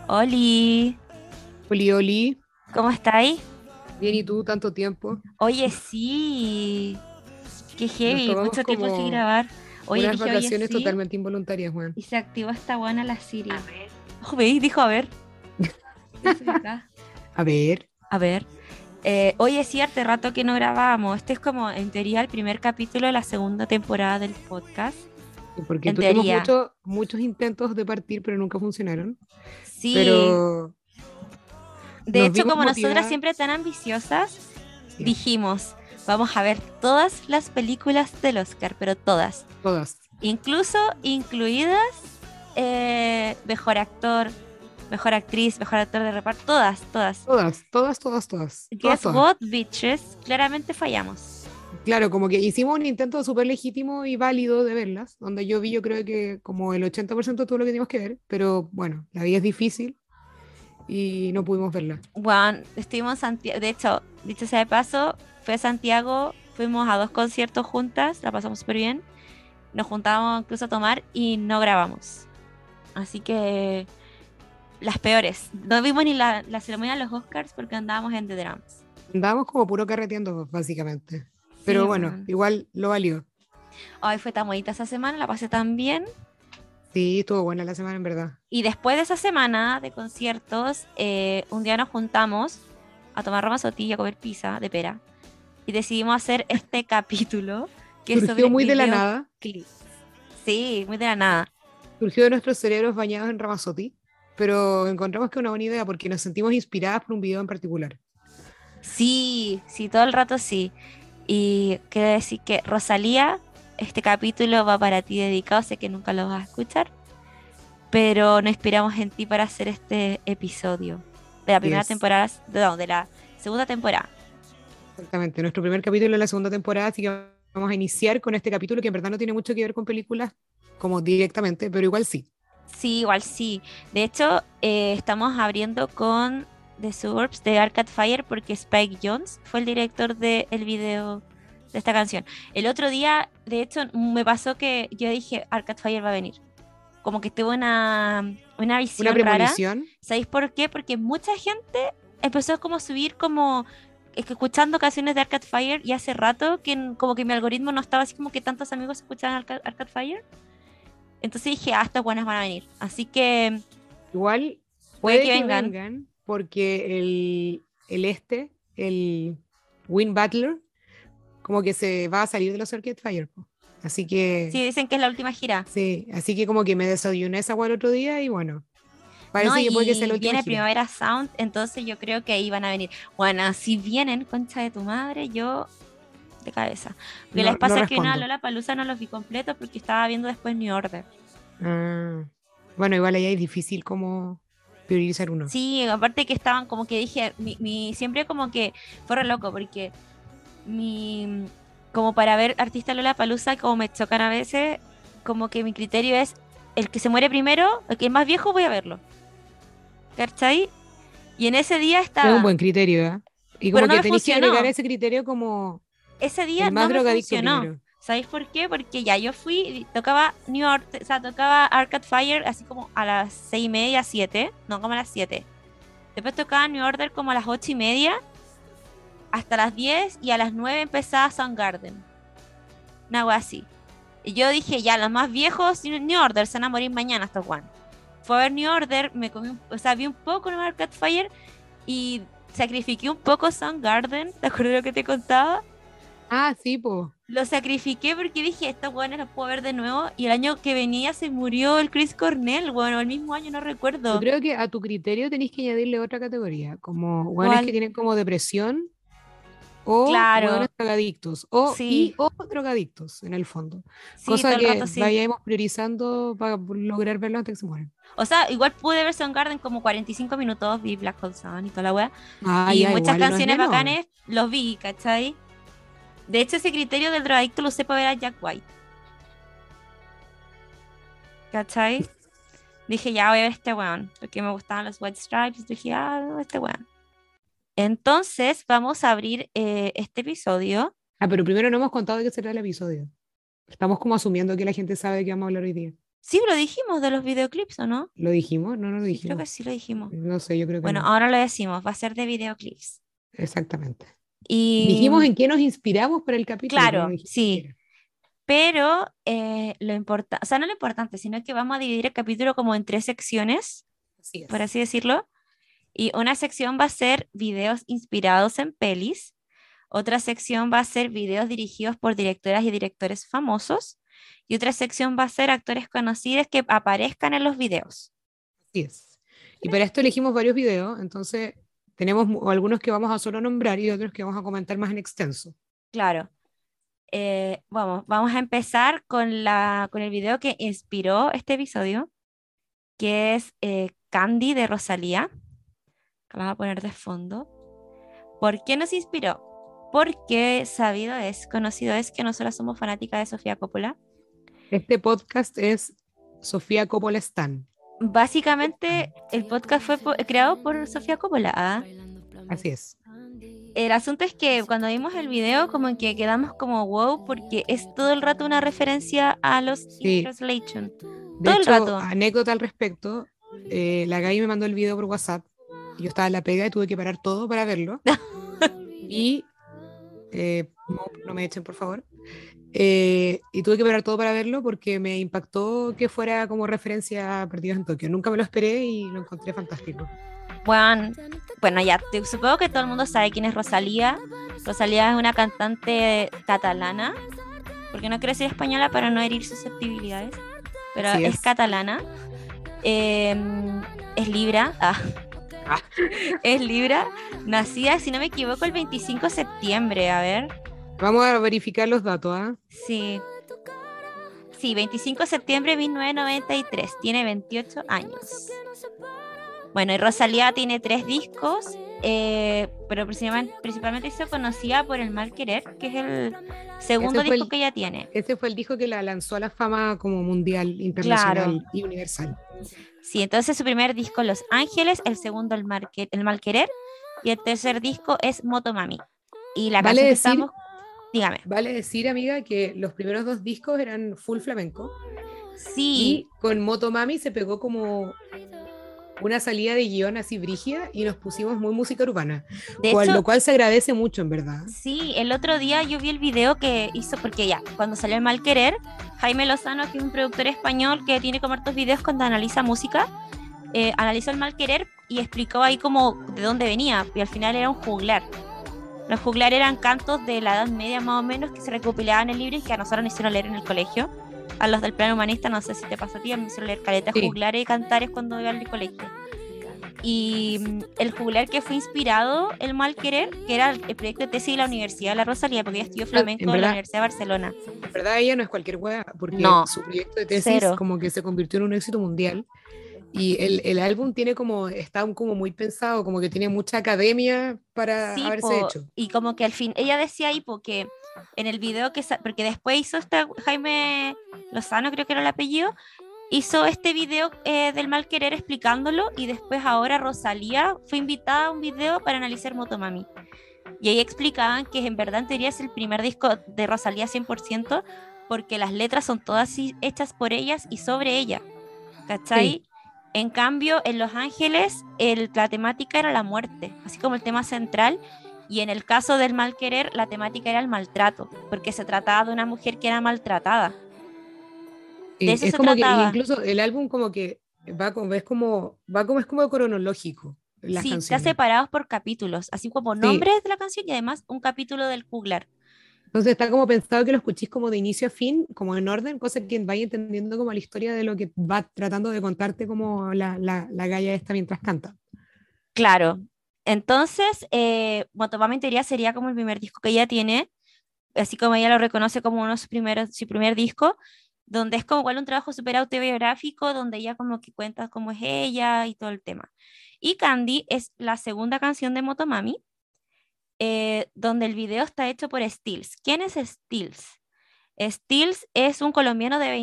Oli, Oli, Oli, ¿cómo estáis? bien, ¿y tú? Tanto tiempo. Oye, sí, qué Nos heavy, tomamos mucho tiempo sin como grabar. Oye, unas dije, oye, vacaciones sí, totalmente involuntarias, Juan. y se activó esta buena la Siri. Oh, ¿veis? Dijo, a ver, estoy acá. A ver, A ver, oye, sí, hace rato que no grabábamos. Este es como, en teoría, el primer capítulo de la segunda temporada del podcast. porque En tuvimos teoría, muchos intentos de partir, pero nunca funcionaron. sí. Pero De nos hecho, vimos como nosotras motivadas. siempre tan ambiciosas, Sí, dijimos, vamos a ver todas las películas del Oscar, pero todas. todas, Incluso incluidas mejor actor, mejor actriz, mejor actor de reparto, todas, todas. todas, todas, todas, todas, todas, Guess todas. what, bitches? Claramente fallamos. Claro, como que hicimos un intento súper legítimo y válido de verlas, donde yo creo que como el 80% de todo lo que teníamos que ver, pero bueno, la vida es difícil y no pudimos verla. Bueno, estuvimos en Santiago, de hecho, dicho sea de paso, fue a Santiago, fuimos a dos conciertos juntas, la pasamos súper bien, nos juntábamos incluso a tomar y no grabamos. Así que las peores. No vimos ni la ceremonia de los Oscars porque andábamos en The Drums. Andábamos como puro carreteando, básicamente. Sí, Pero bueno, bueno. igual lo valió. Ay, fue tan bonita esa semana, la pasé tan bien. Sí, estuvo buena la semana en verdad. Y después de esa semana de conciertos, un día nos juntamos a tomar Ramazotti y a comer pizza de pera. Y decidimos hacer este capítulo que es Surgió sobre muy de la nada, videoclips. Sí, muy de la nada. surgió de nuestros cerebros bañados en Ramazotti, pero encontramos que es una buena idea porque nos sentimos inspiradas por un video en particular. Sí, sí, todo el rato sí. Y quiero decir que Rosalía, este capítulo va para ti dedicado, sé que nunca lo vas a escuchar, pero nos inspiramos en ti para hacer este episodio de la Y primera es temporada, no, de la segunda temporada. exactamente nuestro primer capítulo de la segunda temporada, así que vamos a iniciar con este capítulo que en verdad no tiene mucho que ver con películas como directamente, pero igual sí. Sí, igual sí. De hecho, estamos abriendo con The Suburbs de Arcade Fire porque Spike Jonze fue el director del video de esta canción. El otro día, de hecho, me pasó que yo dije Arcade Fire va a venir. Como que tuve una Una visión rara. premonición, ¿Sabéis por qué? Porque mucha gente empezó como a subir como que escuchando canciones de Arcade Fire y hace rato que como que mi algoritmo no estaba así como que tantos amigos escuchaban Arcade Fire. Entonces dije, ah, estas buenas van a venir. Así que igual puede puede que que vengan. vengan porque el Win Butler, como que se va a salir de los Arcade Fire, po. Así que, Sí, dicen que es la última gira. sí, así que como que me desayuné esa agua el otro día y bueno, ¿No? parece que puede que sea la Y última viene gira. Primavera Sound, entonces yo creo que ahí van a venir. Bueno, si vienen, concha de tu madre, yo de cabeza. Porque No, les no pasa que una respondo. Lollapalooza no los vi completos porque estaba viendo después New Order. Ah, bueno, igual ahí es difícil como priorizar uno. Sí, aparte que estaban como que dije, siempre como que fue re loco porque mi, como para ver artista Lollapalooza, como me chocan a veces, como que mi criterio es el que se muere primero, el que es más viejo, voy a verlo. ¿Cachai? Y en ese día Es un estaba, buen criterio, ¿eh? Y pero como no que me tenéis que agregar funcionó. ese criterio como Ese día el más no me drogadicto funcionó. primero. ¿Sabéis por qué? Porque ya yo fui, y tocaba New York, o sea, tocaba Arcade Fire así como a las 6:30, 7, no como a las 7. Después tocaba New Order como a las 8:30 hasta las 10 y a las 9 empezaba Soundgarden. Una wea así. Y yo dije, ya, los más viejos, New Order, se van a morir mañana estos Juan. Fue a ver New Order, me comí, o sea, vi un poco de Arcade Fire y sacrifiqué un poco Soundgarden, ¿te acuerdas de lo que te contaba? Ah, sí, pues. Lo sacrifiqué porque dije, estos weones los puedo ver de nuevo. Y el año que venía se murió el Chris Cornell, bueno, el mismo año, no Yo recuerdo. creo que a tu criterio tenéis que añadirle otra categoría, como hueones que ¿Cuál? tienen como depresión o Claro, hueones drogadictos o sí, drogadictos en el fondo. sí, todo Cosa el que rato sí. vayamos priorizando para lograr verlo antes que se mueran. O sea, igual pude ver Soundgarden como 45 minutos, vi Black Hole Sun y toda la wea. Ah, Y ya, muchas igual no es canciones menor. bacanes los vi, ¿cachai? De hecho, ese criterio del drogadicto lo usé para ver a Jack White, ¿cachai? Dije, ya voy a ver este weón, porque me gustaban los White Stripes. Dije, ah, no, este weón. Entonces, vamos a abrir este episodio. Ah, pero primero no hemos contado de qué será el episodio. Estamos como asumiendo que la gente sabe de qué vamos a hablar hoy día. Sí, lo dijimos de los videoclips, ¿o no? ¿Lo dijimos? No, no lo Sí, creo que dijimos. sí lo dijimos. No sé, yo creo que Bueno, no. ahora lo decimos, va a ser de videoclips. Exactamente. Y Dijimos en qué nos inspiramos para el capítulo, pero no claro, dijimos qué sí, era. pero lo importante, o sea, no lo importante, sino que vamos a dividir el capítulo como en tres secciones, Así por es. así decirlo. Y una sección va a ser videos inspirados en pelis, otra sección va a ser videos dirigidos por directoras y directores famosos, y otra sección va a ser actores conocidos que aparezcan en los videos. Así es. Y para esto elegimos varios videos, entonces tenemos algunos que vamos a solo nombrar y otros que vamos a comentar más en extenso. Claro. Vamos a empezar con el video que inspiró este episodio, que es Candy de Rosalía, que la voy a poner de fondo. ¿Por qué nos inspiró? Porque sabido es, conocido es que nosotros somos fanáticas de Sofía Coppola. Este podcast es Sofía Coppola Stan. Básicamente, el podcast fue creado por Sofía Coppola. ¿Ah? Así es. El asunto es que cuando vimos el video, como que quedamos como wow, porque es todo el rato una referencia a los In Sí. Translation. De Todo el hecho, rato. anécdota al respecto, la Gaby me mandó el video por WhatsApp. Yo estaba en la pega y tuve que parar todo para verlo. Y no, no me echen, por favor. Y tuve que parar todo para verlo porque me impactó que fuera como referencia a Perdidos en Tokio. Nunca me lo esperé y lo encontré fantástico. Bueno, ya, supongo que todo el mundo sabe quién es Rosalía. Rosalía es una cantante catalana, porque no quiero decir española para no herir susceptibilidades, pero Así es es. catalana. Es Libra, Ah, es Libra, nacida, si no me equivoco, el 25 de septiembre, a ver. vamos a verificar los datos, ¿ah? Sí, sí, 25 de septiembre de 1993, tiene 28 años. Bueno, y Rosalía tiene tres discos, pero principalmente se conocía por El Mal Querer, que es el Ese segundo fue disco el, que ella tiene. ese fue el disco que la lanzó a la fama como mundial, Claro, internacional y universal. sí, entonces su primer disco Los Ángeles, el segundo El Mal Querer, y el tercer disco es Motomami. Y la Vale canción que decir, estamos, dígame. vale decir, amiga, que los primeros dos discos eran full flamenco Sí, y con Motomami se pegó como una salida de guión así brígida y nos pusimos muy música urbana, de hecho, lo cual se agradece mucho en verdad. sí, el otro día yo vi el video que hizo, porque ya, cuando salió El Mal Querer, Jaime Lozano, que es un productor español que tiene como hartos videos cuando analiza música, analizó El Mal Querer y explicó ahí como de dónde venía, y al final era un juglar. Los juglar eran cantos de la Edad Media más o menos que se recopilaban en libros y que a nosotros nos hicieron leer en el colegio. A los del plan humanista, no sé si te pasó a ti, a mí me hicieron leer caletas Sí, juglares y cantares cuando iba al colegio. Y el juglar que fue inspirado, El Mal Querer, que era el proyecto de tesis de la Universidad de la Rosalía, porque ella estudió en flamenco en la verdad, Universidad de Barcelona. en verdad ella no es cualquier wea, porque No, su proyecto de tesis cero. como que se convirtió en un éxito mundial y el álbum tiene como, está como muy pensado, como que tiene mucha academia para Sí, haberse hecho. y como que al fin, ella decía ahí, porque en el video porque después hizo esta, Jaime Lozano, creo que era el apellido, hizo este video del Mal Querer explicándolo y después ahora Rosalía fue invitada a un video para analizar Motomami. Y ahí explicaban que en verdad en teoría es el primer disco de Rosalía 100% porque las letras son todas hechas por ellas y sobre ella, Sí, ¿cachai? En cambio, en Los Ángeles la temática era la muerte, así como el tema central. Y en el caso del mal querer, la temática era el maltrato, porque se trataba de una mujer que era maltratada. De sí, eso es se como que trataba. incluso el álbum como que es como cronológico las Sí, está canciones. separados por capítulos, así como Sí, nombres de la canción y además un capítulo del juglar. entonces está como pensado que lo escuchéis como de inicio a fin, como en orden, cosa que vaya entendiendo como la historia de lo que va tratando de contarte como la galla esta mientras canta. Claro. Entonces, Motomami en teoría sería como el primer disco que ella tiene, así como ella lo reconoce como uno de sus primeros, su primer disco, donde es como igual un trabajo súper autobiográfico, donde ella como que cuenta cómo es ella y todo el tema. Y Candy es la segunda canción de Motomami, donde el video está hecho por Stills. ¿Quién es Stills? Stills es un colombiano de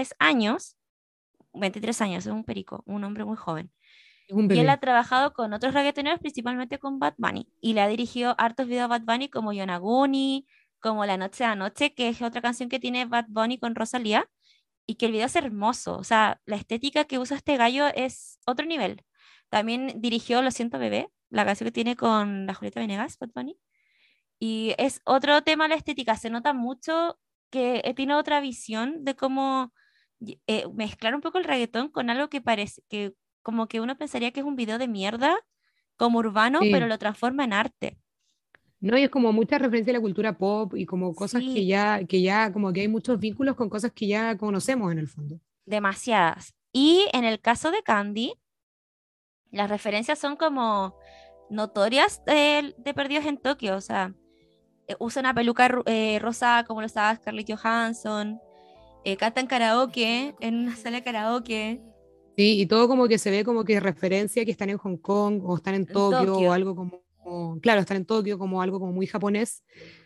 23 años, es un perico, un hombre muy joven. Es un Y él ha bebé. trabajado con otros reggaetoneros, principalmente con Bad Bunny. Y le ha dirigido hartos videos a Bad Bunny como Yonaguni, como La Noche a Noche, que es otra canción que tiene Bad Bunny con Rosalía. y que el video es hermoso. O sea, la estética que usa este gallo es otro nivel. También dirigió Lo siento, bebé, la canción que tiene con la Julieta Venegas, Bad Bunny. Y es otro tema la estética. Se nota mucho que tiene otra visión de cómo mezclar un poco el reggaetón con algo que parece que como que uno pensaría que es un video de mierda, como urbano, pero Sí. lo transforma en arte. No, y es como mucha referencia a la cultura pop y como cosas Sí, que ya, como que hay muchos vínculos con cosas que ya conocemos en el fondo. demasiadas. Y en el caso de Candy, las referencias son como notorias de Perdidos en Tokio. O sea, usa una peluca rosada como lo usaba Scarlett Johansson. Canta en karaoke, en una sala de karaoke Sí, y todo como que se ve como que referencia que están en Hong Kong o están en en Tokio o Tokio. algo claro, están en Tokio como algo como muy japonés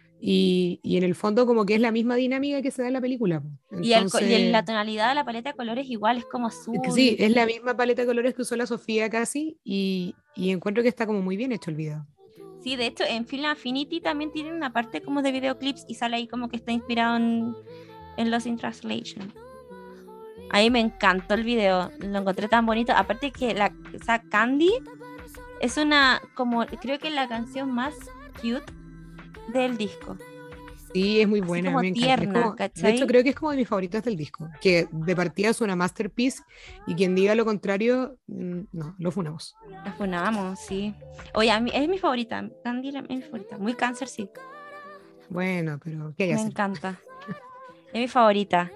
y en el fondo como que es la misma dinámica que se da en la película, po. Y Entonces, la tonalidad de la paleta de colores igual, es como es que sí, azul. es la misma paleta de colores que usó la Sofía casi y encuentro que está como muy bien hecho el video. Sí, de hecho, en Film Affinity también tiene una parte como de videoclips y sale ahí como que está inspirado en Lost in Translation. Ahí me encantó el video, lo encontré tan bonito. Aparte que o sea, Candy es una, como, creo que la canción más cute del disco. Sí, es muy Así buena, como me encanta. Es tierna, como, de hecho, ¿cachai? creo que es como de mis favoritas del disco, que de partida es una masterpiece y quien diga lo contrario, no, lo funamos. La funamos, sí. Oye, a mí es mi favorita. Candy es mi favorita. Muy cáncer, sí. Bueno, pero ¿qué hay que Me hacer? encanta. Es mi favorita.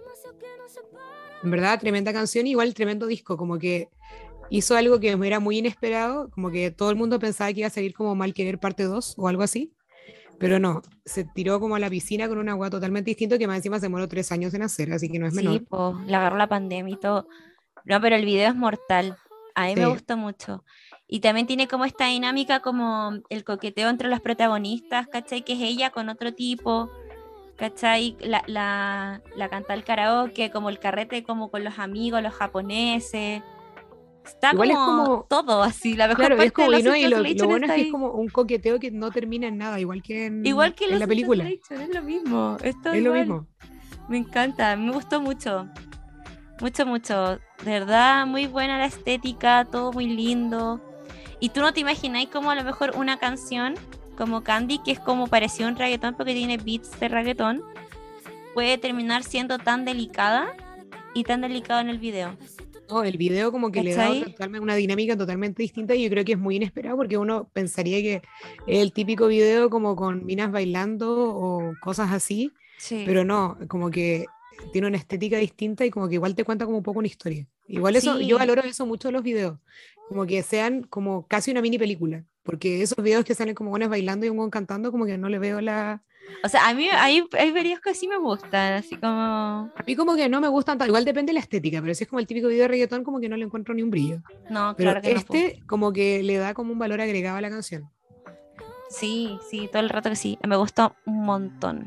En verdad, tremenda canción, igual tremendo disco, como que hizo algo que me era muy inesperado, como que todo el mundo pensaba que iba a salir como Mal Querer parte 2 o algo así, pero no, se tiró como a la piscina con un agua totalmente distinto que más encima se demoró 3 años en hacer, así que no es Sí, menor. pues, le agarró la pandemia y todo. No, pero el video es mortal. A mí me Sí, gustó mucho. Y también tiene como esta dinámica, como el coqueteo entre los protagonistas, ¿cachai? Que es ella con otro tipo, ¿cachai? La canta el karaoke, como el carrete, como con los amigos, los japoneses. Está igual es como como, todo así. La mejor claro, es parte de como, y Lost no, in y lo Translation bueno es está que es ahí. como un coqueteo que no termina en nada, igual que Igual que en Lost la in película, Translation, es lo mismo. Es todo es lo igual. mismo. Me encanta, me gustó mucho. Mucho, mucho. De verdad, muy buena la estética, todo muy lindo. Y tú no te imagináis como a lo mejor una canción como Candy, que es como pareció un reggaetón porque tiene beats de reggaetón, puede terminar siendo tan delicada y tan delicado en el video. No, el video como que le da ¿Cachai? una dinámica totalmente distinta y yo creo que es muy inesperado porque uno pensaría que es el típico video como con minas bailando o cosas así, Sí. pero no, como que tiene una estética distinta y como que igual te cuenta como un poco una historia. Igual eso, yo Sí. valoro eso mucho de los videos, como que sean como casi una mini película, porque esos videos que salen como buenas bailando y un buen cantando, como que no le veo la... O sea, a mí hay videos que sí me gustan, así como... A mí como que no me gustan tanto, igual depende de la estética, pero si es como el típico video de reggaetón, como que no le encuentro ni un brillo. No, Pero claro que no, po. este como que le da como un valor agregado a la canción. Sí, sí, todo el rato que sí. Me gustó un montón.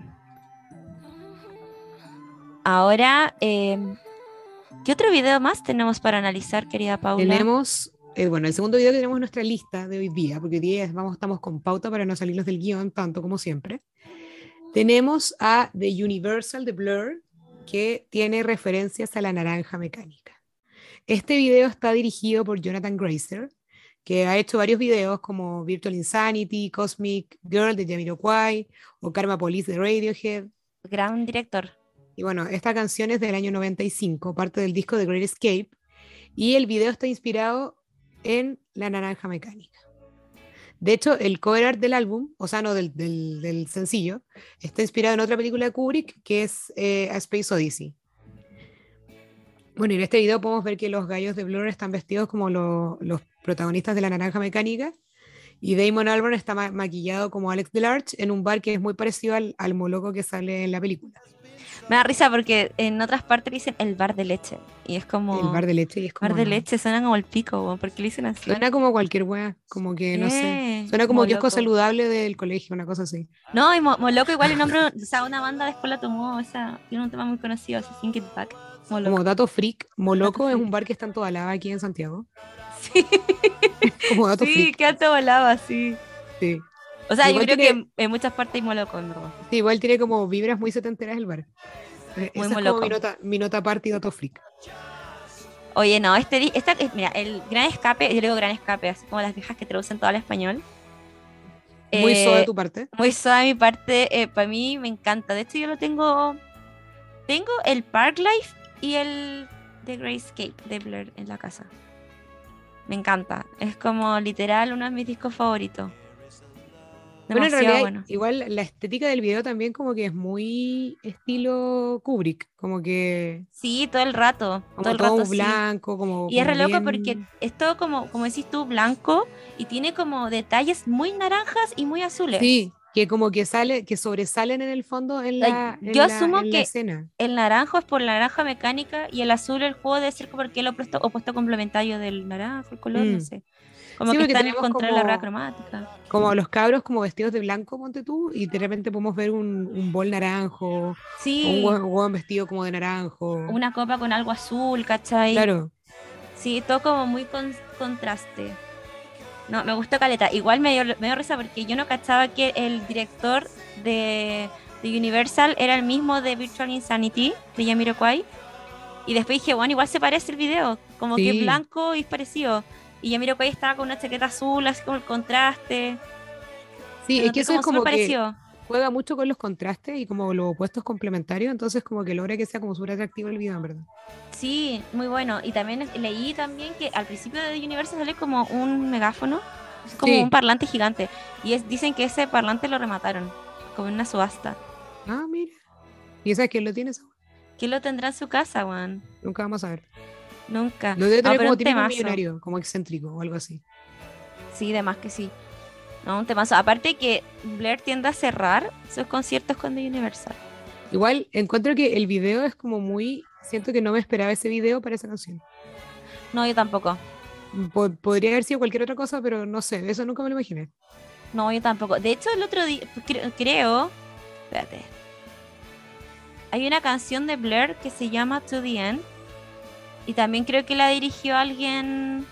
Ahora, ¿qué otro video más tenemos para analizar, querida Paula? Tenemos, bueno, el segundo video que tenemos en nuestra lista de hoy día, porque hoy día estamos con pauta para no salirnos del guión tanto como siempre. Tenemos a The Universal de Blur, que tiene referencias a la naranja mecánica. Este video está dirigido por Jonathan Grazer, que ha hecho varios videos como Virtual Insanity, Cosmic Girl de Jamiroquai o Karma Police de Radiohead. Gran director. Y bueno, esta canción es del año 95, parte del disco The Great Escape, y el video está inspirado en La Naranja Mecánica. De hecho, el cover art del álbum, o sea, no del sencillo, está inspirado en otra película de Kubrick que es A Space Odyssey. Bueno, y en este video podemos ver que los gallos de Blur están vestidos como los protagonistas de La Naranja Mecánica y Damon Albarn está maquillado como Alex Delarge en un bar que es muy parecido al moloco que sale en la película. Me da risa porque en otras partes dicen el bar de leche. Y es El bar como, de leche y es bar como de no. leche, suena como el pico, weón, ¿por qué le dicen así? Suena como cualquier wea, como que no sé. Suena como Como kiosco loco. saludable del colegio, una cosa así. No, y Moloco igual el nombre, o sea, una banda después la tomó, esa, tiene un tema muy conocido, así, Think It Back. Como Moloco, dato freak, Dato Moloco es un Freak. bar que está en toda la aquí en Santiago. Sí, Como dato sí, freak, que alto volaba, sí. sí. O sea, yo Igual creo tiene, que en muchas partes hay Moloco, en verdad. sí, igual tiene como vibras muy setenteras el bar. muy, Esa muy es como loco. mi nota aparte y dato freak. Oye, no, mira, el Gran Escape, yo le digo Gran Escape, así como las viejas que traducen todo al español. Muy suave de Eh, tu parte. Muy suave mi parte, para mí me encanta. De hecho, yo lo tengo el Parklife y el The Grayscape de Blur en la casa. Me encanta. Es como literal uno de mis discos favoritos. Bueno, en Demasiado realidad, bueno. igual la estética del video también como que es muy estilo Kubrick, Sí, todo como el rato todo sí. blanco, Y es re como loco porque bien. es todo como decís tú, blanco y tiene como detalles muy naranjas y muy azules. Sí, que como que sale, que sobresalen en el fondo Yo asumo en la que escena. el naranjo es por la naranja mecánica y el azul el juego debe ser porque el opuesto complementario del naranjo, el color, no Mm. sé. Como Sí, que porque están en tenemos contra de la rueda cromática. como los cabros como vestidos de blanco, ponte tú, y de repente podemos ver un bol naranjo, o Sí, un hueón vestido como de naranjo. una copa con algo azul, ¿cachai? Claro. Sí, todo como muy contraste. No, me gustó caleta. Igual me dio risa porque yo no cachaba que el director de Universal era el mismo de Virtual Insanity, de Jamiroquai. Y después dije, bueno, igual se parece el video, como que es Sí. blanco y es parecido. Y Jamiroquai estaba con una chaqueta azul, así como el contraste. Sí, Lo es que noté eso es como súper como que parecido. juega mucho con los contrastes y como los opuestos complementarios, entonces como que logra que sea como súper atractivo el video, en verdad. Sí, muy bueno. Y también leí también que al principio de Universal sale como un megáfono, es como un Sí. parlante gigante. Y dicen que ese parlante lo remataron, como en una subasta. Ah, mira. ¿Y sabes quién lo tiene? ¿Quién lo tendrá en su casa, Juan? Nunca vamos a ver. Nunca. Lo debe No, tener pero como un típico temazo. millonario, como excéntrico o algo así. Sí, de más que sí. No, un temazo. Aparte que Blair tiende a cerrar sus conciertos con The Universal. Igual encuentro que el video es como muy. Siento que no me esperaba ese video para esa canción. No, yo tampoco. Podría haber sido cualquier otra cosa, pero no sé, eso nunca me lo imaginé. No, yo tampoco. De hecho, el otro día, creo, espérate, hay una canción de Blair que se llama To the End y también creo que la dirigió alguien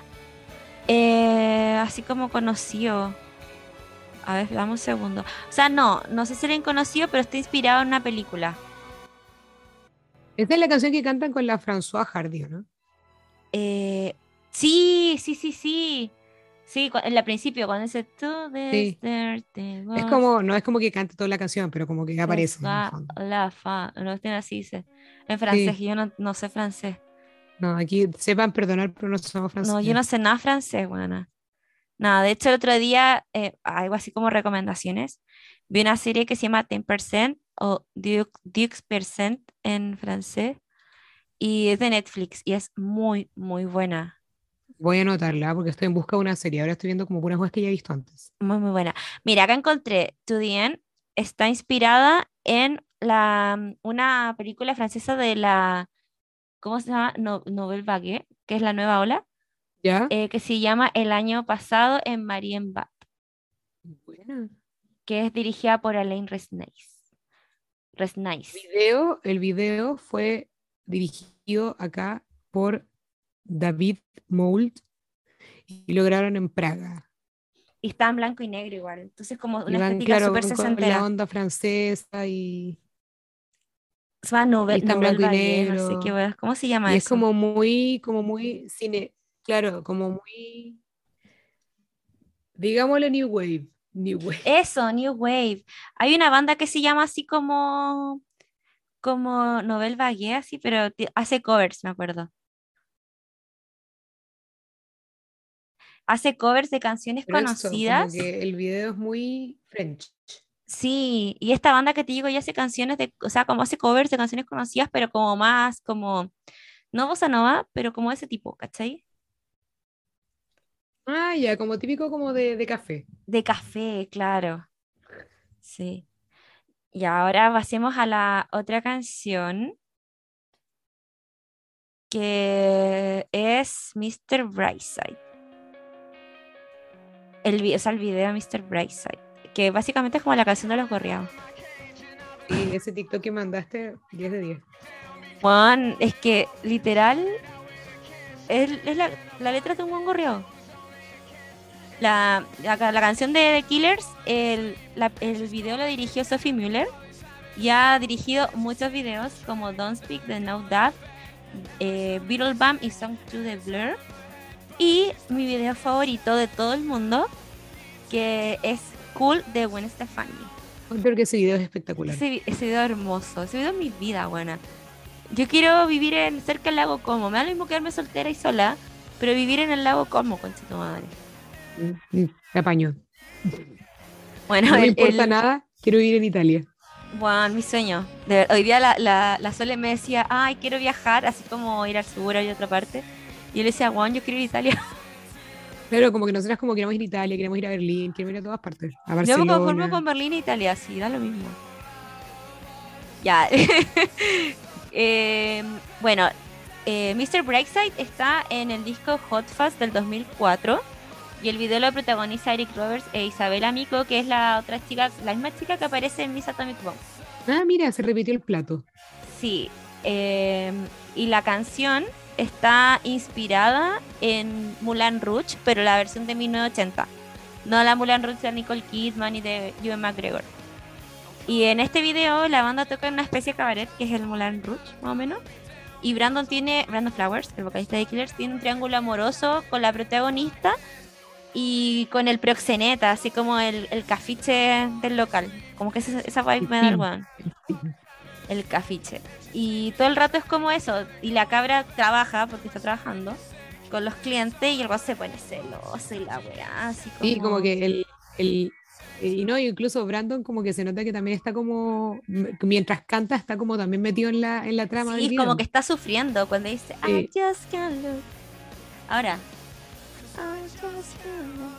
así como conocido. A ver, dame un segundo. O sea, no sé si era conocido, pero está inspirado en una película. Esta es la canción que cantan con la François Hardy, ¿no? Eh, sí, sí, sí, sí. Sí, en el principio, cuando dice To this Sí. dirty Es was como, no es como que cante toda la canción, pero como que the aparece en el fondo. la fa. No tiene así, dice. En francés, Sí. y yo no sé francés. No, aquí sepan perdonar, pero no somos No, yo franceses. no sé nada francés, buena. Nada, de hecho, el otro día, algo así como recomendaciones, vi una serie que se llama 10% o 10% en francés y es de Netflix y es muy, muy buena. Voy a anotarla porque estoy en busca de una serie. Ahora estoy viendo como puras cosas que ya he visto antes. Muy, muy buena. Mira, acá encontré To the End. Está inspirada en una película francesa de la, ¿cómo se llama? Nouvelle Vague, que es la nueva ola, ¿Ya? que se llama El año pasado en Marienbad, Buena. que es dirigida por Alain Resnais. Resnais. El video fue dirigido acá por David Mould y lo grabaron en Praga. Y está en blanco y negro igual. Entonces, como Y una van, estética claro, súper van con la sesentera. onda francesa Se llama y está en Nouvelle blanco y Vague, no sé qué, negro. weá. ¿Cómo se llama Y es eso? como muy cine, claro, como muy, digámosle New Wave. New Wave. Eso, New Wave. Hay una banda que se llama así como Nouvelle Vague, así, pero hace covers, me acuerdo. Hace covers de canciones Pero eso, como conocidas. que el video es muy French. Sí, y esta banda que te digo ya hace canciones o sea, como hace covers de canciones conocidas, pero como más, como, no bossa nova, pero como ese tipo, ¿cachai? Ah, ya, como típico como de café. De café, claro. Sí. Y ahora pasemos a la otra canción, que es Mr. Brightside. O sea, el video de Mr. Brightside, que básicamente es como la canción de los gorriados. Y ese TikTok que mandaste, 10 de 10. Juan, es que literal es la letra de un buen gorriado. La canción de The Killers, el video lo dirigió Sophie Muller y ha dirigido muchos videos como Don't Speak de No Doubt, Beetlebum y Song to the Blur. Y mi video favorito de todo el mundo, que es Cool de Gwen Stefani. Creo que ese video es espectacular. Ese video hermoso, ese video es mi vida, buena. Yo quiero vivir cerca del lago Como. Me da lo mismo quedarme soltera y sola, pero vivir en el lago Como, conchito madre. Me apaño. Bueno, no me importa nada, quiero vivir en Italia. Bueno, mi sueño. Hoy día la Sole me decía, ay, quiero viajar, así como ir al sur y a otra parte. Y yo le decía, Juan, yo quiero ir a Italia. Claro, como que nosotras como queremos ir a Italia, queremos ir a Berlín, queremos ir a todas partes. A Yo me conformo Barcelona. con Berlín e Italia, sí, da lo mismo. Ya. Bueno, Mr. Brightside está en el disco Hot Fuzz del 2004 y el video lo protagoniza Eric Roberts e Isabela Miko, que es la otra chica, la misma chica que aparece en Miss Atomic Bomb. Ah, mira, se repitió el plato. Sí, y la canción está inspirada en Moulin Rouge, pero la versión de 1980, no la Moulin Rouge de Nicole Kidman y de Ewan McGregor. Y en este video la banda toca en una especie de cabaret, que es el Moulin Rouge, más o menos. Y Brandon Flowers, el vocalista de Killers, tiene un triángulo amoroso con la protagonista y con el proxeneta, así como el cafiche del local. Como que esa vibe me da el weón. El cafiche. Y todo el rato es como eso. Y la cabra trabaja, porque está trabajando, con los clientes y el weón se pone celoso y la weá, así como... Sí, como que y no, incluso Brandon como que se nota que también está como, mientras canta, está como también metido en la trama del Sí, video. como que está sufriendo cuando dice I just can't look. Ahora. I just can't look.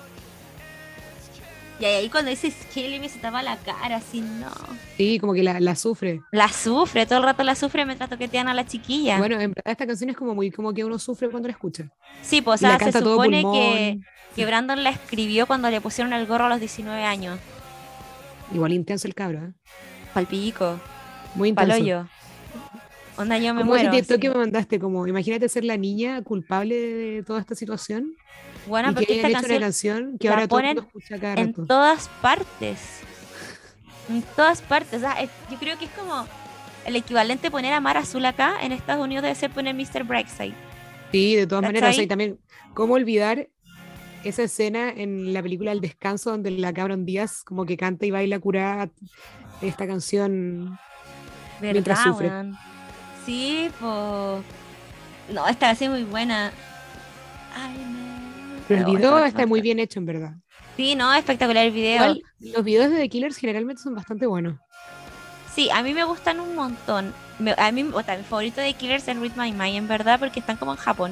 Y ahí cuando dice Kelly me se tapa la cara, así no. Sí, como que la sufre. La sufre, todo el rato la sufre mientras toquetean a la chiquilla. Bueno, en verdad esta canción es como muy como que uno sufre cuando la escucha. Sí, pues o Y la sea, se canta todo supone pulmón. que Brandon la escribió cuando le pusieron el gorro a los 19 años. Igual intenso el cabro, ¿eh? Palpico, Muy intenso. paloyo. Onda, yo me Como ese muero. TikTok Sí. que me mandaste, como imagínate ser la niña culpable de toda esta situación Bueno, y que porque hayan esta hecho una canción canción que la ahora todo el mundo ponen escucha cada en rato. todas partes. En todas partes. O sea, yo creo que es como el equivalente a poner a Mar Azul acá. En Estados Unidos debe ser poner Mr. Brightside. Sí, de todas maneras, o sea, y ¿Cachai? también, ¿cómo olvidar esa escena en la película El Descanso donde la Cameron Díaz como que canta y baila curada esta canción mientras ¿Verdad, sufre? weón? Sí, pues... No, esta canción es muy buena. Ay, Pero el no. Oh, esta video parte me está muy gusta. bien hecho, en verdad. Sí, no, espectacular el video. Igual, los videos de The Killers generalmente son bastante buenos. Sí, a mí me gustan un montón. A mí, o sea, mi favorito de Killers es Read My Mind, en verdad, porque están como en Japón.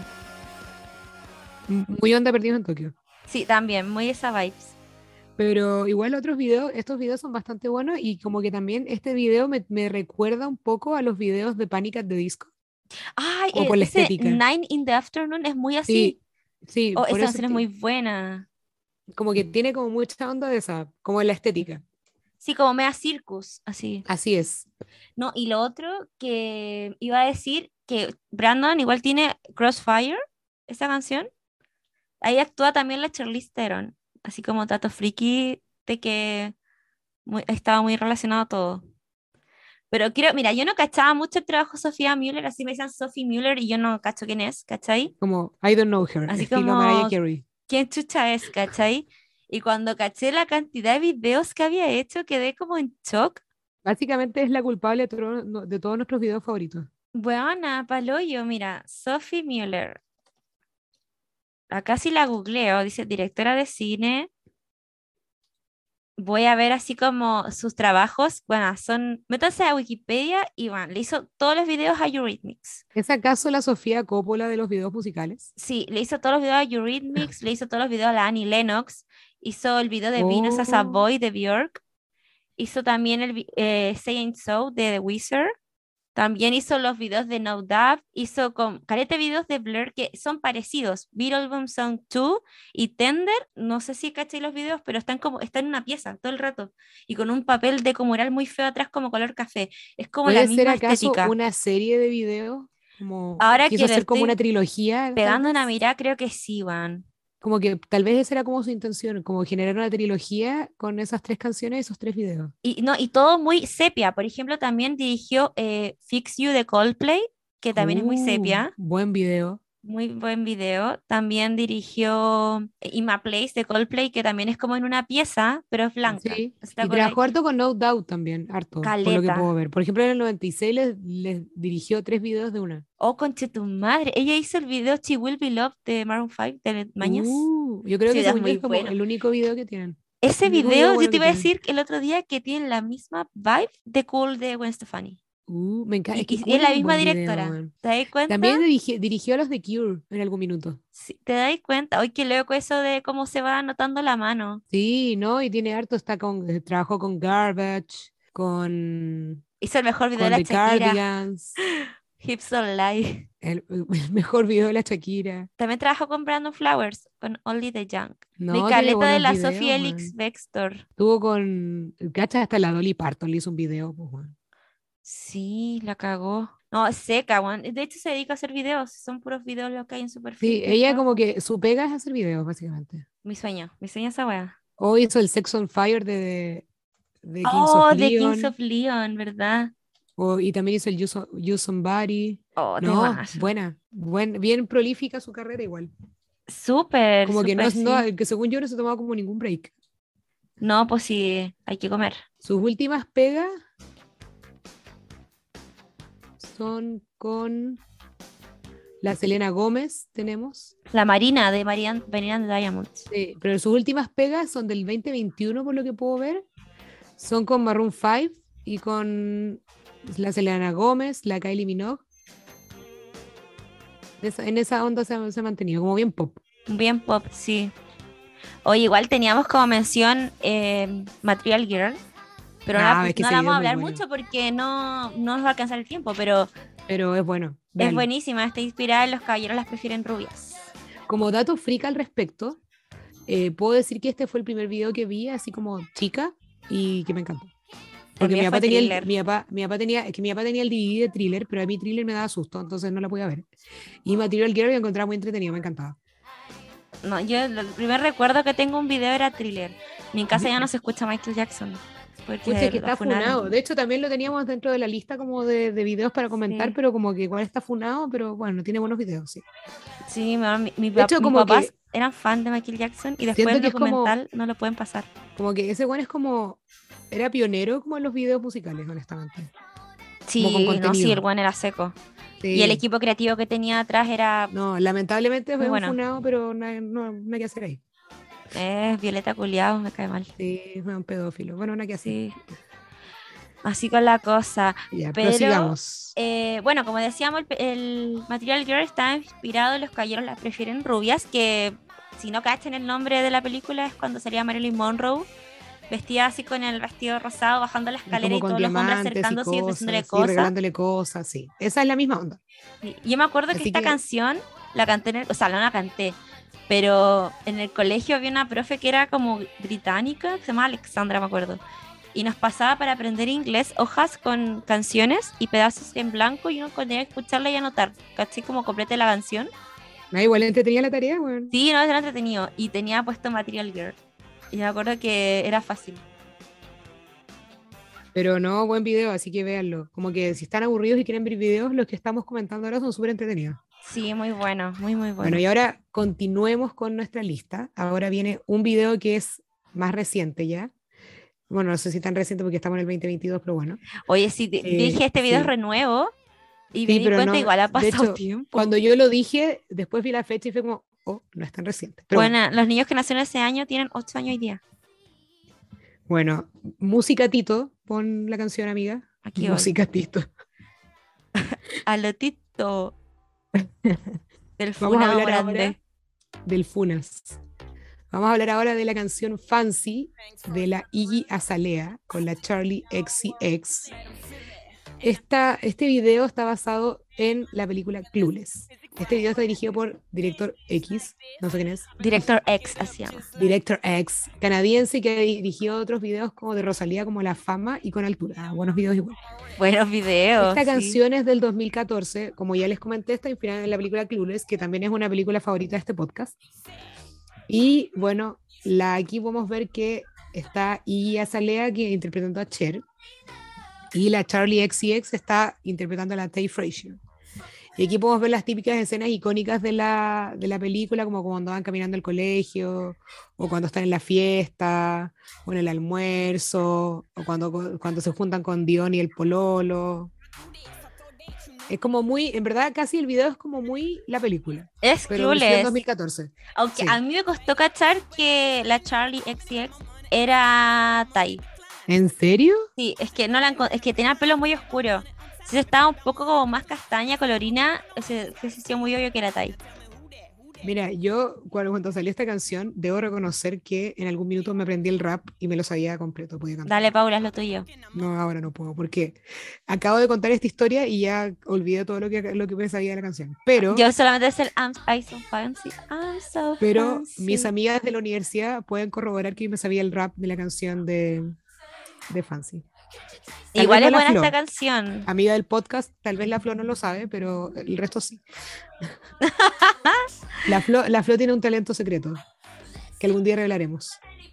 Muy onda perdidos en Tokio. Sí, también, muy esa vibes. Pero igual otros videos, estos videos son bastante buenos y como que también este video me recuerda un poco a los videos de Panic! At the Disco, Ay, como por la ese estética. Nine in the Afternoon es muy así. Sí, sí, Oh, por esa eso canción es muy buena. como que tiene como mucha onda de esa, como en la estética. Sí, como Mea Circus, así. Así es. No, y lo otro que iba a decir que Brandon igual tiene Crossfire, esa canción. Ahí actúa también la Charlize Theron, así como Tato Friki, de que estaba muy relacionado todo. Pero quiero, mira, yo no cachaba mucho el trabajo de Sofía Muller, así me decían Sophie Muller y yo no cacho quién es, ¿cachai? Como I don't know her, Así estilo Mariah como, Carey. ¿quién chucha es, cachai? Y cuando caché la cantidad de videos que había hecho, quedé como en shock. Básicamente es la culpable de todos nuestros videos favoritos. Buena, paloyo, mira, Sophie Muller. Acá sí la googleo, dice directora de cine. Voy a ver así como sus trabajos. Bueno, son. Métanse a Wikipedia y bueno, le hizo todos los videos a Eurythmics. ¿Es acaso la Sofía Coppola de los videos musicales? Sí, le hizo todos los videos a Eurythmics, le hizo todos los videos a la Annie Lennox, hizo el video de Venus as a Oh, Boy de Björk, hizo también Say Ain't So de The Wizard, también hizo los videos de No Doubt, hizo con carete videos de Blur que son parecidos, Beetleborn Song 2 y Tender, no sé si caché los videos, pero están en una pieza todo el rato y con un papel de mural muy feo atrás como color café, es como la ¿puede ser misma acaso estética. una serie de videos? Como Ahora quiso que le hacer como una estoy trilogía, tal pegando una vez. mirada, creo que sí, van. Como que tal vez esa era como su intención, como generar una trilogía con esas 3 canciones y esos 3 videos. Y, no, y todo muy sepia. Por ejemplo, también dirigió Fix You de Coldplay, que también es muy sepia. Buen video. Muy buen video. También dirigió In My Place de Coldplay, que también es como en una pieza, pero es blanca. Sí, ¿No te y acordáis? trabajó harto con No Doubt también, harto, por lo que Caleta. puedo ver. Por ejemplo, en el 96 les dirigió 3 videos de una. Oh, conche tu madre. Ella hizo el video She Will Be Loved de Maroon 5 de Mañas. Yo creo Ese que video es según yo muy es como bueno. el único video que tienen. Ese El único video video, yo bueno te que iba a tienen. decir el otro día que tiene la misma vibe de Cool de Gwen Stefani. Me encanta. Es que Y es Cool es la un misma buen video, directora. man. ¿Te das cuenta? También dirigió a los de Cure en algún minuto. Sí, ¿te das cuenta? Hoy qué loco eso de cómo se va anotando la mano. Sí, ¿no? Y tiene harto, trabajó con Garbage, Hizo el mejor video de con la The Shakira, Cardigans, Hips Don't Lie. el mejor video de la Shakira. También trabajó con Brandon Flowers, con Only the Young. No, y No, tiene caleta de buenos la Sophie videos, Elix man. Bextor. Tuvo cacha hasta la Dolly Parton le hizo un video, pues, man. Sí, la cagó. No, es seca, weón. De hecho, se dedica a hacer videos. Son puros videos lo que hay en su perfil, Sí, ella ¿cachai? como que su pega es hacer videos, básicamente. Mi sueño es esa wea. Hoy hizo el Sex on Fire de Kings of Oh, The Kings Leon. of Leon, ¿verdad? Y también hizo el You Somebody. Oh, No, temazo. buena. Bien prolífica su carrera igual. Súper, Como que súper, sí. que según yo no se tomaba como ningún break. No, pues sí, hay que comer. Sus últimas pegas son con la Selena Gómez, tenemos. La Marina de Marianne Diamonds. Sí, pero sus últimas pegas son del 2021, por lo que puedo ver. Son con Maroon 5 y con la Selena Gómez, la Kylie Minogue. En esa onda se ha mantenido, como bien pop. Bien pop, sí. Oye, igual teníamos como mención Material Girl, pero Es que no ese la video vamos es a muy hablar bueno. mucho porque no nos va a alcanzar el tiempo, pero Pero es bueno, es véanlo. buenísima. Está inspirada en Los Caballeros las prefieren rubias. Como dato freak al respecto, puedo decir que este fue el primer video que vi así como chica y que me encantó. El Porque mío fue Thriller. mi papá tenía, es que mi papá tenía el DVD de Thriller, pero a mí Thriller me daba susto, entonces no la podía ver. Y Material Girl lo encontraba muy entretenido, me encantaba. No, yo el primer recuerdo que tengo un video era Thriller. En casa ya no se escucha Michael Jackson Pucha, porque que lo está funaron. funado. De hecho, también lo teníamos dentro de la lista como de videos para comentar, Sí, pero como que igual está funado, pero bueno, tiene buenos videos, sí. sí, De hecho, mis como papás que eran fan de Michael Jackson y después siento el que es documental no lo pueden pasar. como que ese bueno es como, era pionero como en los videos musicales, honestamente. Como con Sí, no, sí, el contenido. one era seco. Y el Sí. equipo creativo que tenía atrás era No, lamentablemente muy fue un bueno. funado, pero no hay que hacer ahí. Violeta Culeado, me cae mal. Sí, fue un pedófilo. Bueno, no hay que hacer. Sí, así con la cosa. Ya, Pero, prosigamos. bueno, como decíamos, el Material Girl está inspirado en Los Caballeros las prefieren rubias, que si no cachan el nombre de la película es cuando salía Marilyn Monroe, vestida así con el vestido rosado, bajando la escalera Como y con todos los hombres diamantes y acercándose y ofreciéndole cosas, y cosas. regalándole cosas, sí. Esa es la misma onda. Y yo me acuerdo que Así esta que, canción la canté, o sea, no la canté, pero en el colegio había una profe que era como británica, que se llama Alexandra, me acuerdo. Y nos pasaba para aprender inglés hojas con canciones y pedazos en blanco y uno tenía que escucharla y anotar, ¿cachai? Como complete la canción. igual entretenía la tarea, bueno. Sí, no, era entretenido. Y tenía puesto Material Girl. Y me acuerdo que era fácil. Pero no, buen video, así que véanlo. Como que si están aburridos y quieren ver videos, los que estamos comentando ahora son súper entretenidos. Sí, muy bueno, muy, muy Bueno, bueno. y ahora continuemos con nuestra lista. Ahora viene un video que es más reciente ya. Bueno, no sé si tan reciente porque estamos en el 2022, pero bueno. Oye, sí, dije este video es Sí, renuevo y me sí, di pero cuenta no. igual ha De pasado hecho, tiempo. cuando yo lo dije, después vi la fecha y fue como, oh, no es tan reciente. Pero bueno, Bueno, los niños que nacieron ese año tienen 8 años hoy día. bueno, música Tito, pon la canción, amiga. Aquí voy. Música Tito. A lotito del Vamos a funado hablar ahora grande. del Funas. Vamos a hablar ahora de la canción Fancy de la Iggy Azalea con la Charlie XCX. Este video está basado en la película Clueless. Este video está dirigido por Director X, no sé quién es. Director X, así se llama. Director X, canadiense que dirigió otros videos como de Rosalía, como La Fama y Con Altura. Buenos videos igual. Buenos videos, Esta sí. canción es del 2014, como ya les comenté, está inspirada en la película Clueless, que también es una película favorita de este podcast. Y bueno, aquí podemos ver que está Iggy Azalea que interpretando a Cher y la Charlie XCX está interpretando a la Tay Frazier. Y aquí podemos ver las típicas escenas icónicas de la película, como cuando van caminando al colegio, o cuando están en la fiesta, o en el almuerzo, o cuando se juntan con Dion y el pololo. Es como muy, en verdad, casi el video es como muy la película, Es pero versión Clueless. 2014. Aunque a Sí. mí me costó cachar que la Charlie XCX era Ty. ¿En serio? Sí, es que no es que tenía el pelo muy oscuro. Si estaba un poco como más castaña, colorina, se hacía muy obvio que era Ty. Mira, yo cuando salió esta canción, debo reconocer que en algún minuto me aprendí el rap y me lo sabía completo, podía Dale, cantarlo. Paula, es lo tuyo. No, ahora no puedo, porque acabo de contar esta historia y ya olvidé todo lo que me sabía de la canción. Pero, Yo solamente sé el I'm so fancy, I'm so pero mis fancy. amigas de la universidad pueden corroborar que yo me sabía el rap de la canción de Fancy. Tal vez Igual no es la buena esta Flo, canción. amiga del podcast, tal vez la Flo no lo sabe, pero el resto sí. La Flo tiene un talento secreto que algún día revelaremos.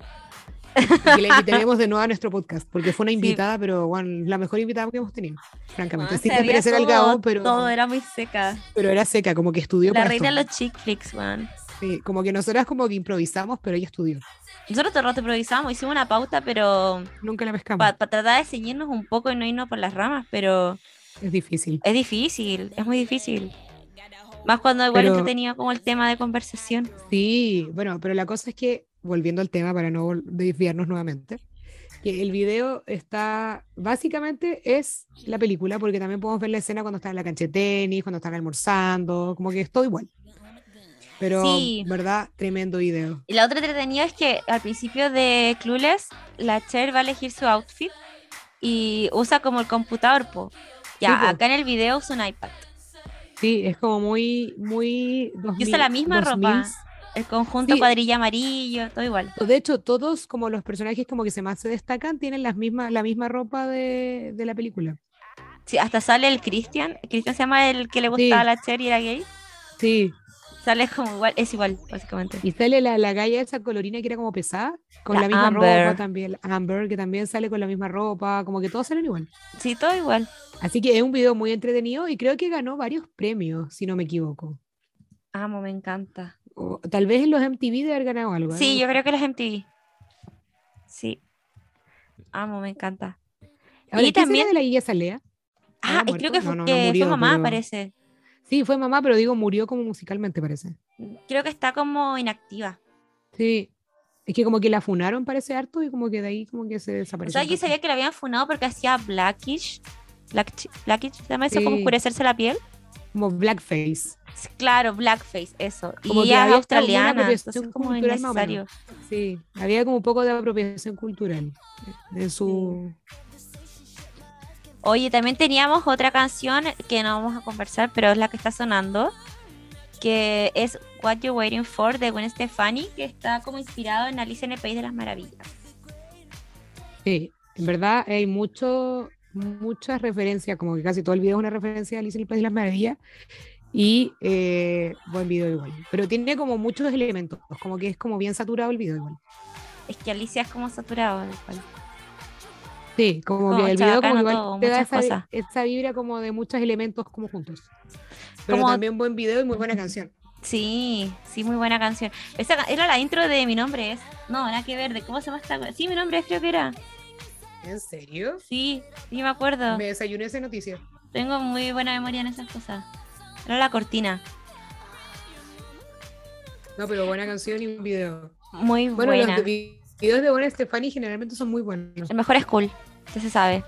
Y que la invitaremos de nuevo a nuestro podcast, porque fue una Sí, invitada, pero bueno, la mejor invitada que hemos tenido, francamente. bueno, Sin sabía desmerecer al todo, Gabo, todo pero, era muy seca. pero era seca, como que estudió La para reina esto. de los chick flicks, man. Sí, como que nosotras como que improvisamos, pero ella estudió. Nosotros todo el rato improvisamos, hicimos una pauta, pero Nunca la pescamos. para tratar de ceñirnos un poco y no irnos por las ramas, pero Es difícil. es difícil, es muy difícil. Más cuando igual Pero entretenido como el tema de conversación. sí, bueno, pero la cosa es que, volviendo al tema para no desviarnos nuevamente, que el video está, básicamente es la película, porque también podemos ver la escena cuando están en la cancha de tenis, cuando están almorzando, como que es todo igual. Pero, Sí, ¿verdad? Tremendo video. y la otra entretenida es que al principio de Clueless, la Cher va a elegir su outfit y usa como el computador, po. Sí, Ya, po. acá en el video usa un iPad. Sí, es como muy, muy Y usa la misma 2000. ropa, el conjunto Sí, cuadrilla amarillo, todo igual. de hecho, todos como los personajes como que más se destacan tienen la misma ropa de la película. Sí, hasta sale el Christian. Christian se llama el que le gustaba a Sí, la Cher y era gay. sí. Sale como igual, es igual, básicamente. Y sale la galla esa colorina que era como pesada, con La la misma ropa Amber. también. La Amber, que también sale con la misma ropa, como que todos salen igual. Sí, todo igual. Así que es un video muy entretenido y creo que ganó varios premios, si no me equivoco. Amo, me encanta. O tal vez en los MTV de haber ganado algo, no Sí, lo yo sé. creo que los MTV. Sí, amo, me encanta. Ahora, Y ¿qué será también, de la Guilla Salea? ¿Habrá y creo muerto? No, no, no que fue murió, mamá, pero... parece. Sí, fue mamá, pero digo, murió como musicalmente, parece. Creo que está como inactiva. Sí, es que como que la funaron, parece harto, y como que de ahí como que se O desapareció sea, un yo rato. sabía que la habían funado porque hacía blackish. Blackish, ¿se llama eso? Como Sí, oscurecerse la piel. como blackface. Sí, claro, blackface, eso. Y Como que ella es había como una australiana, entonces apropiación como cultural más o menos. innecesario. Sí, había como un poco de apropiación cultural en Sí. su... Oye, también teníamos otra canción que no vamos a conversar, pero es la que está sonando, que es What You're Waiting For de Gwen Stefani, que está como inspirado en Alicia en el País de las Maravillas. Sí, en verdad hay muchas referencias, como que casi todo el video es una referencia a Alicia en el País de las Maravillas y buen video igual. Pero tiene como muchos elementos, como que es como bien saturado el video igual. Es que Alicia es como saturado, del cual. Sí, como Como que el video como que chabacano igual todo, te da muchas cosas. esa vibra como de muchos elementos como juntos. Pero Como, también buen video y muy buena canción. sí, sí, muy buena canción. Esa era la intro de Mi Nombre Es. No, nada que ver, de cómo se llama esta. Sí, Mi Nombre Es, creo que era. ¿En serio? Sí, sí, me acuerdo. Me desayuné esa noticia. Tengo muy buena memoria en esas cosas. Era la cortina. No, pero buena canción y un video. Muy Bueno, los buena. videos de Gwen Stefani generalmente son muy buenos. El mejor es cool, ya se sabe.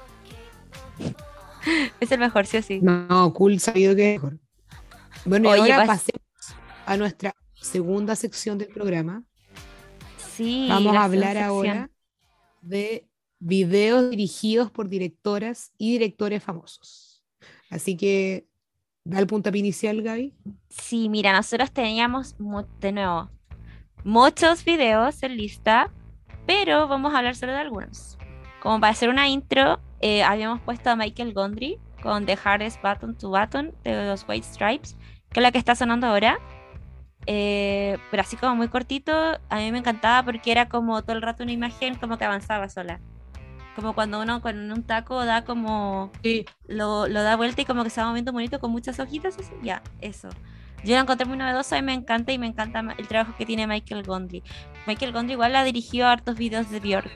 Es el mejor, sí o sí. No, cool, sabido que es mejor. Bueno, y Oye, ahora pasemos a nuestra segunda sección del programa. sí, Vamos la a hablar sección. ahora de videos dirigidos por directoras y directores famosos. Así que, da el puntapié inicial, Gaby. Sí, mira, nosotros teníamos, de nuevo, muchos videos en lista, pero vamos a hablar solo de algunos. Como para hacer una intro, habíamos puesto a Michael Gondry con The Hardest Button to Button de los White Stripes, que es la que está sonando ahora. pero así como muy cortito, a mí me encantaba porque era como todo el rato una imagen como que avanzaba sola. Como cuando uno con un taco da como, Sí, lo da vuelta y como que se va moviendo bonito con muchas hojitas, así, ya, eso. Yo la encontré muy novedosa y me encanta el trabajo que tiene Michael Gondry. Michael Gondry igual ha dirigido hartos videos de Björk.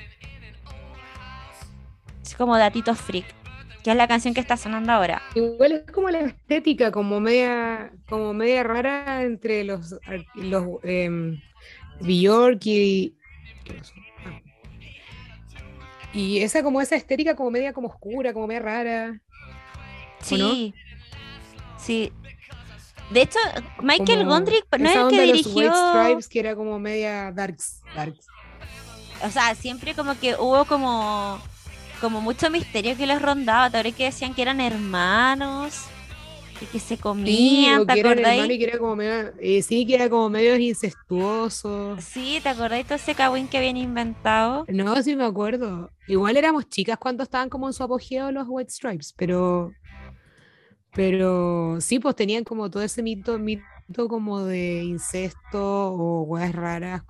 Es como Datitos Freak, que es la canción que está sonando ahora. igual es como la estética, como media rara entre los Bjork y, ¿qué pasó? Ah, y esa como esa estética como media como oscura, como media rara, ¿o no? Sí, sí. De hecho, Michael Como Gondry no es esa el que onda de los White dirigió, Stripes que era como media darks. o sea, siempre como que hubo como mucho misterio que les rondaba. Tal que decían que eran hermanos y que se Sí, comían, o ¿te que eran hermanos acordáis? y que era como medio, sí, que era como medio incestuoso. Sí, ¿te acordáis todo ese cagüín que habían inventado? No, sí me acuerdo. Igual éramos chicas cuando estaban como en su apogeo los White Stripes, pero sí, pues tenían como todo ese mito como de incesto o weas raras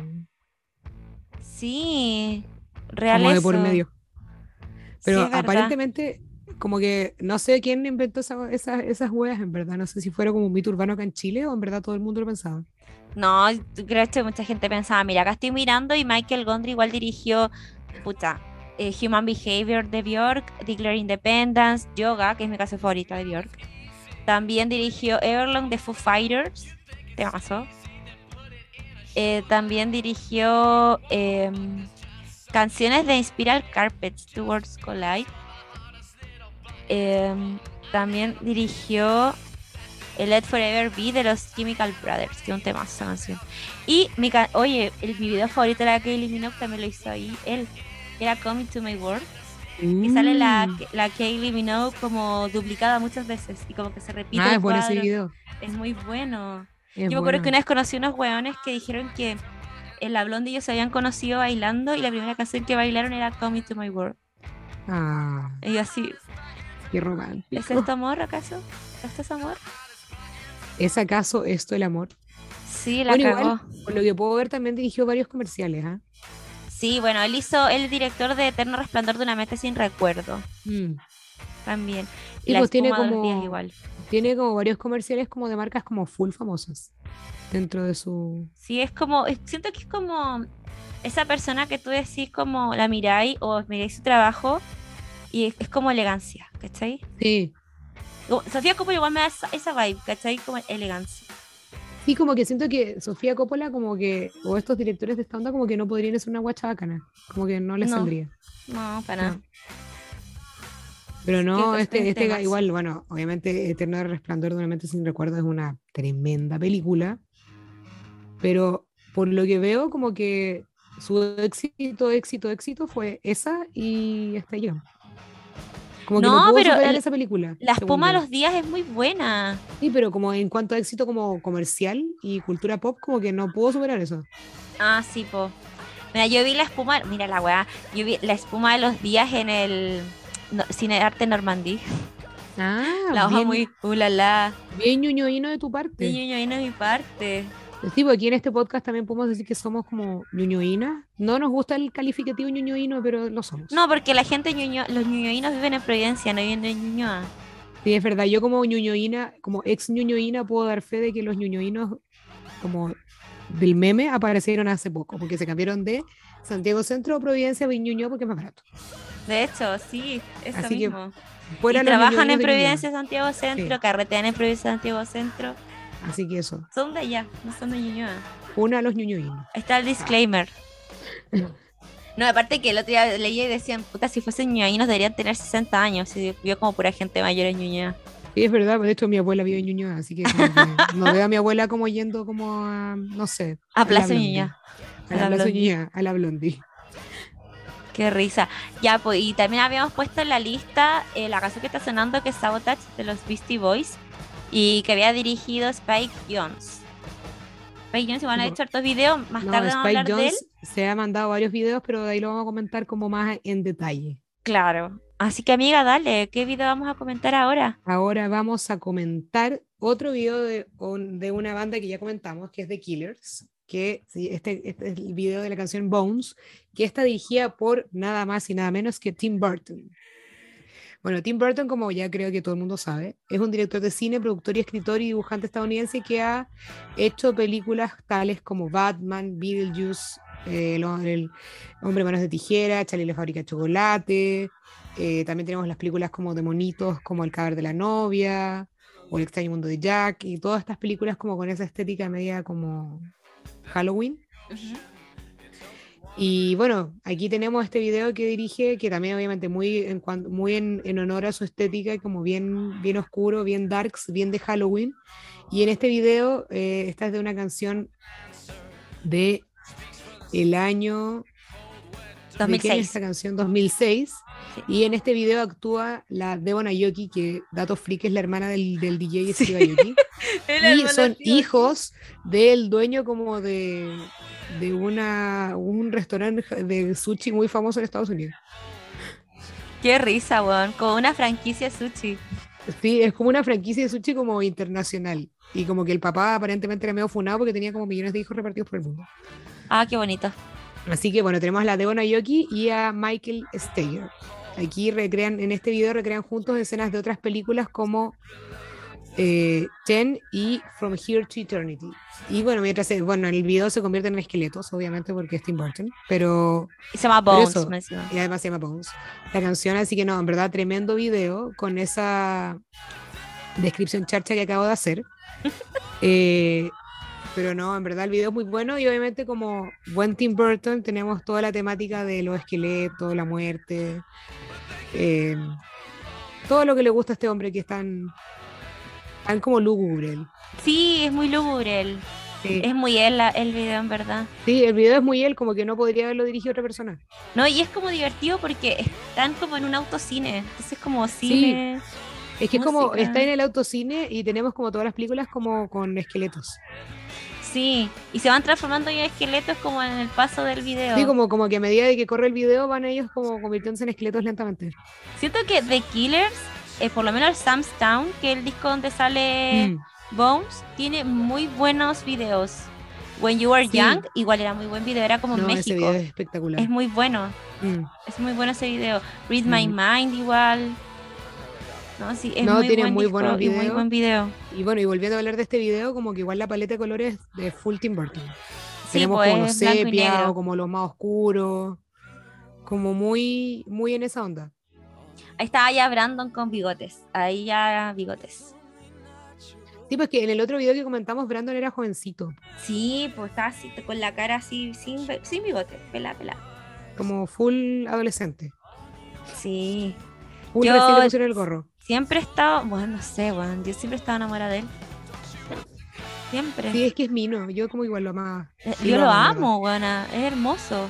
Sí, real como de por eso. medio. Sí, Pero es verdad. aparentemente, como que no sé quién inventó esas weas, en verdad. No sé si fuera como un mito urbano acá en Chile o en verdad todo el mundo lo pensaba. No, creo que mucha gente pensaba, mira, acá estoy mirando y Michael Gondry igual dirigió, puta, Human Behavior de Björk, Declare Independence, Yoga, que es mi canción favorita de Björk. También dirigió Everlong de Foo Fighters, temazo. También dirigió canciones de Inspiral Carpets, Two Worlds Collide. Em, También dirigió el Let Forever Be de los Chemical Brothers, que es un tema esa canción. Y oye, mi video favorito de la Kylie Minogue también lo hizo ahí, él, que era Coming to My World. Y sale Mm. la Kylie Minogue como duplicada muchas veces y como que se repite Ah, el es bueno ese cuadro. video. Es muy bueno. Es Yo me acuerdo que bueno. una vez conocí unos hueones que dijeron que en la Blondie ellos se habían conocido bailando y la primera canción que bailaron era Coming to My World. Ah, Y yo así, qué ¿es esto romántico. amor acaso? ¿Esto es amor? ¿Es acaso esto el amor? Sí, la Bueno, igual, cagó. por lo que puedo ver, también dirigió varios comerciales, ¿ah? Sí, bueno, él hizo el director de Eterno Resplandor de una mente sin recuerdo Mm. también. Y Sí, La pues espuma de los días igual. tiene como varios comerciales como de marcas como full famosas dentro de su... Sí, es como, siento que es como esa persona que tú decís como la miráis o miráis su trabajo y es como elegancia, ¿cachai? Sí, Sofía Coppola igual me da esa vibe, ¿cachai? Como elegancia. sí, como que siento que Sofía Coppola como que, o estos directores de esta onda como que no podrían ser una guacha bacana, como que no les No, saldría. no, para nada. No. Pero ¿Qué no, otros tres temas? igual, bueno, obviamente Eterno Resplandor de una mente sin recuerdo es una tremenda película, pero por lo que veo como que su éxito fue esa y hasta yo. Como que no No, puedo pero superar esa película, La según espuma de yo. los días es muy buena. Sí, pero como en cuanto a éxito como comercial y cultura pop, como que no puedo superar eso. Ah, sí, po. Mira, yo vi la espuma, mira la weá, yo vi la espuma de los días en el Cine de Arte Normandí. Ah, La hoja bien, muy, la, bien ñoñoíno de tu de parte. ñoño de mi parte. Sí, pues aquí en este podcast también podemos decir que somos como ñoñoínas. No nos gusta el calificativo ñoñoíno, pero lo somos. No, porque la gente los ñoñoínos viven en Providencia, no viven en Ñuñoa. Sí, es verdad, yo como ñoñoína, como ex ñoñoína, puedo dar fe de que los ñoñoínos, como del meme, aparecieron hace poco, porque se cambiaron de Santiago Centro a Providencia a Ñuñoa porque es más barato. De hecho, sí, eso Así que mismo. Y fuera los trabajan ñoñoínos en de Ñuñoa. Providencia, Santiago Sí, Centro, carretean en Providencia, Santiago Centro. así que eso. Son de allá, no son de Ñuñoa. Una a los ñoñoínos. Ahí está el Ah. disclaimer. No, aparte que el otro día leí y decían, puta, si fuesen ñuñoinos deberían tener 60 años. Y vio como pura gente mayor en Ñuñoa. Sí, es verdad, de hecho mi abuela vive en Ñuñoa, así que como que no veo a mi abuela como yendo como a, no sé, A a la Plaza Blondie, Ñuñoa, a a la la Plaza Blondie. Ñuñoa, a la Blondie. Qué risa. Ya, pues, y también habíamos puesto en la lista la canción que está sonando, que es Sabotage de los Beastie Boys, y que había dirigido Spike Jonze. Spike Jonze igual ha Tipo, hecho hartos videos, más no, tarde vamos a Spike hablar de él. Jones se ha mandado varios videos, pero de ahí lo vamos a comentar como más en detalle. Claro. Así que amiga, dale, ¿qué video vamos a comentar ahora? Ahora vamos a comentar otro video de una banda que ya comentamos, que es The Killers, que sí, este es el video de la canción Bones, que está dirigida por nada más y nada menos que Tim Burton. Bueno, Tim Burton, como ya creo que todo el mundo sabe, es un director de cine, productor y escritor y dibujante estadounidense que ha hecho películas tales como Batman, Beetlejuice, el Hombre Manos de Tijera, Charlie y la Fábrica de Chocolate. También tenemos las películas como de monitos, como El Cadáver de la Novia o El extraño mundo de Jack, y todas estas películas como con esa estética media como Halloween. Ujú. Y bueno, aquí tenemos este video que dirige, que también obviamente muy en honor a su estética, como bien oscuro, bien darks, bien de Halloween. Y en este video, esta es de una canción de el año, ¿de qué año es 2006. esta canción? 2006. Sí. Y en este video actúa la Devon Aoki, que dato freak es la hermana del DJ Sí. Steve Aoki. El Y hermano son tío aquí. hijos del dueño como de un restaurante de sushi muy famoso en Estados Unidos. Qué risa, weón. Como una franquicia de sushi. Sí, es como una franquicia de sushi como internacional. Y como que el papá aparentemente era medio funado porque tenía como millones de hijos repartidos por el mundo. Ah, qué bonito. Así que bueno, tenemos a la Devon Aoki y a Michael Steger. Aquí en este video recrean juntos escenas de otras películas como Ten y From Here to Eternity. Y bueno, bueno, en el video se convierten en esqueletos, obviamente, porque es Tim Burton, Y se llama pero Bones, eso, me encima. y además se llama Bones, la canción, así que no, en verdad, tremendo video con esa descripción charcha que acabo de hacer. Eh, pero no, en verdad el video es muy bueno y obviamente como buen Tim Burton tenemos toda la temática de los esqueletos, la muerte, eh, todo lo que le gusta a este hombre que es tan como lúgubre. Él. Sí, es muy lúgubre. Sí. Es muy él el video, en verdad. Sí, el video es muy él, como que no podría haberlo dirigido otra persona. No, y es como divertido porque están como en un autocine. Entonces, como Sí, cine, es que es como está música. en el autocine y tenemos como todas las películas como con esqueletos. Sí, y se van transformando en esqueletos como en el paso del Sí, video. como que a medida de que corre el video van ellos como convirtiéndose en esqueletos lentamente. Siento que The Killers, por lo menos Sam's Town, que es el disco donde sale Mm, Bones, tiene muy buenos videos. When You Were Young, sí, igual era muy buen video, era como en no, ese video México. es Es espectacular. muy bueno, Mm, es muy bueno ese video. Read My mm. Mind igual. No, sí, es No, muy tiene buen muy buenos disco y muy videos. buen video. Y bueno, y volviendo a hablar de este video, como que igual la paleta de colores de full Tim Burton. Sí, Tenemos como los pues blanco y sepia o negro. como los más oscuros, como muy en esa onda. Ahí estaba ya Brandon con bigotes. Ahí ya bigotes. Sí, pues que en el otro video que comentamos, Brandon era jovencito, Sí, pues estaba así, con la cara así, sin bigote, pela, pela. como full adolescente. Sí. Full recién le Yo pusieron el gorro. siempre he estado, bueno, no sé, bueno, yo siempre he estado enamorada de él. Siempre. Sí, es que es Mino, yo como igual lo amaba. Y Yo lo lo amo, en verdad. amo, buena, es hermoso.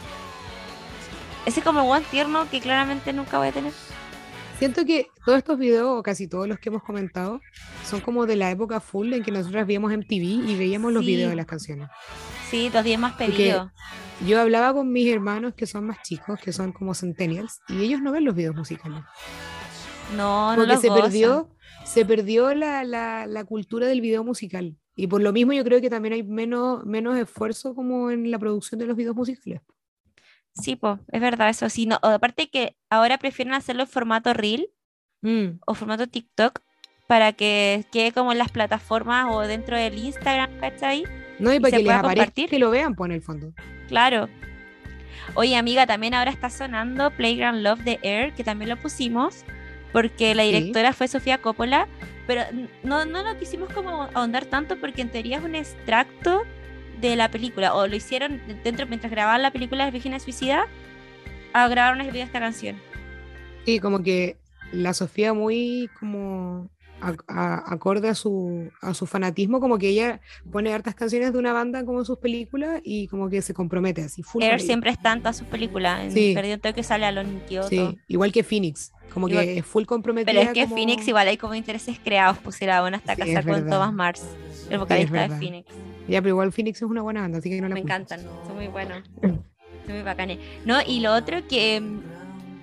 Ese como buen tierno que claramente nunca voy a tener. Siento que todos estos videos, o casi todos los que hemos comentado, son como de la época full en que nosotros veíamos MTV y veíamos los videos Sí, de las canciones. sí, los 10 más Porque pedidos. yo hablaba con mis hermanos que son más chicos, que son como centennials, y ellos no ven los videos musicales. No, no Como que los gozan. se perdió la cultura del video musical. Y por lo mismo yo creo que también hay menos esfuerzo como en la producción de los videos musicales. Sí, pues, es verdad, eso sí. No, aparte que ahora prefieren hacerlo en formato Reel Mm. o formato TikTok para que quede como en las plataformas o dentro del Instagram, ¿cachai? No, y Y para se que les pueda aparezca compartir. que lo vean, por el fondo. Claro. Oye, amiga, también ahora está sonando Playground Love de Air, que también lo pusimos, porque la Sí. directora fue Sofía Coppola, pero no lo quisimos como ahondar tanto porque en teoría es un extracto de la película, o lo hicieron dentro mientras grababan la película de Virginia Suicida, grabaron el video de esta canción. Sí, como que la Sofía muy como acorde a su fanatismo, como que ella pone hartas canciones de una banda como en sus películas y como que se compromete así, full con Air ella. siempre está en todas sus películas, en Sí, Perdido en Tokio sale Alone in Kyoto. sí, igual que Phoenix, como Igual, que es full pero es comprometida que Phoenix como... igual hay como intereses creados, pues era bueno hasta Sí, es casar con verdad, Thomas Mars, el sí, es vocalista de verdad. Phoenix. Ya, pero igual Phoenix es una buena banda, así que no la Me culpo. encantan, son muy buenos, son muy bacanes. No, y lo otro que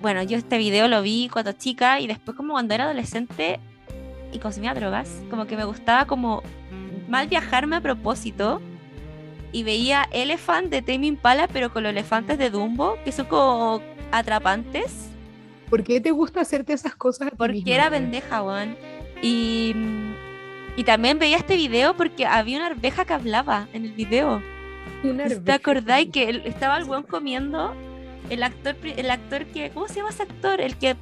bueno, yo este video lo vi cuando chica y después como cuando era adolescente y consumía drogas, como que me gustaba como mal viajarme a propósito y veía Elephant de Tame Impala, pero con los elefantes de Dumbo, que son como atrapantes, ¿Por qué te gusta hacerte esas cosas a ti porque misma, era weón? pendeja, weón. Y, y también veía este video porque había una arveja que hablaba en el video. Una ¿Te arveja. acordáis que estaba el weón comiendo? El actor que, ¿cómo se llama ese actor?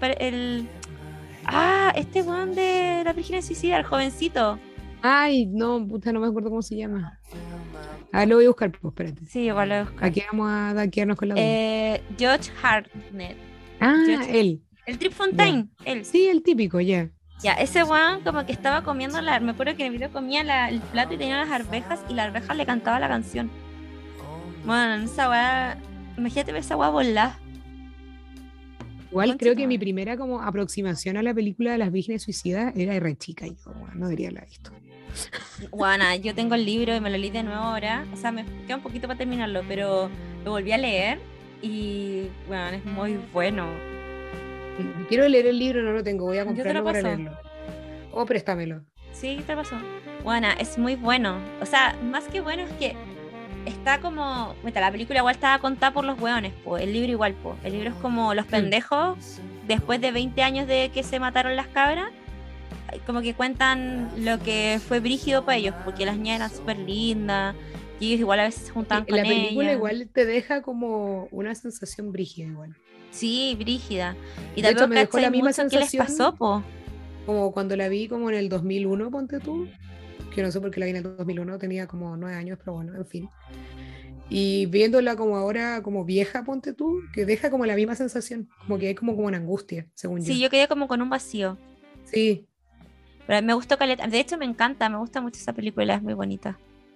Este weón de La Virgen Suicida, el jovencito. Ay, no, puta, no me acuerdo cómo se llama. Ah, lo voy a buscar, pues, espérate. Sí, igual lo voy a buscar. Aquí vamos a daquearnos con la duda. George Hartnett. Ah, George, él, el Trip ya. Fontaine, él. Sí, el típico, ya. Ya, ese weón como que estaba comiendo me acuerdo que en el video comía el plato y tenía las arvejas y la arveja le cantaba la canción. Bueno, esa weá, imagínate ver esa weá volá. Igual Conche creo tu que mi madre. primera como aproximación a la película de las vírgenes suicidas era de re chica y yo, bueno, no debería haberla visto. Bueno, yo tengo el libro y me lo leí de nuevo ahora. O sea, me queda un poquito para terminarlo, pero lo volví a leer y, bueno, es muy bueno. Quiero leer el libro, no lo tengo, voy a Yo te lo comprarlo para paso. leerlo. O préstamelo. Sí, ¿qué te pasó? Bueno, es muy bueno. O sea, más que bueno es que está como. Mira, la película igual estaba contada por los hueones, po. El libro igual, po. El libro es como los Mm. pendejos, después de 20 años de que se mataron las cabras, como que cuentan lo que fue brígido para ellos, porque las niñas eran súper lindas, y ellos igual a veces se juntaban Sí, con la película ellas. igual te deja como una sensación brígida igual. Sí, brígida. Y De hecho, tampoco me dejó la cachai misma mucho qué les pasó, sensación po. como cuando la vi como en el 2001, ponte tú, que no sé por qué la vi en el 2001, tenía como 9 años, pero bueno, en fin. Y viéndola como ahora, como vieja, ponte tú, que deja como la misma sensación, como que hay como una angustia, según yo. Sí, yo quedé como con un vacío. Sí, Pero me gustó caleta. De hecho, me encanta, me gusta mucho esa película, es muy bonita.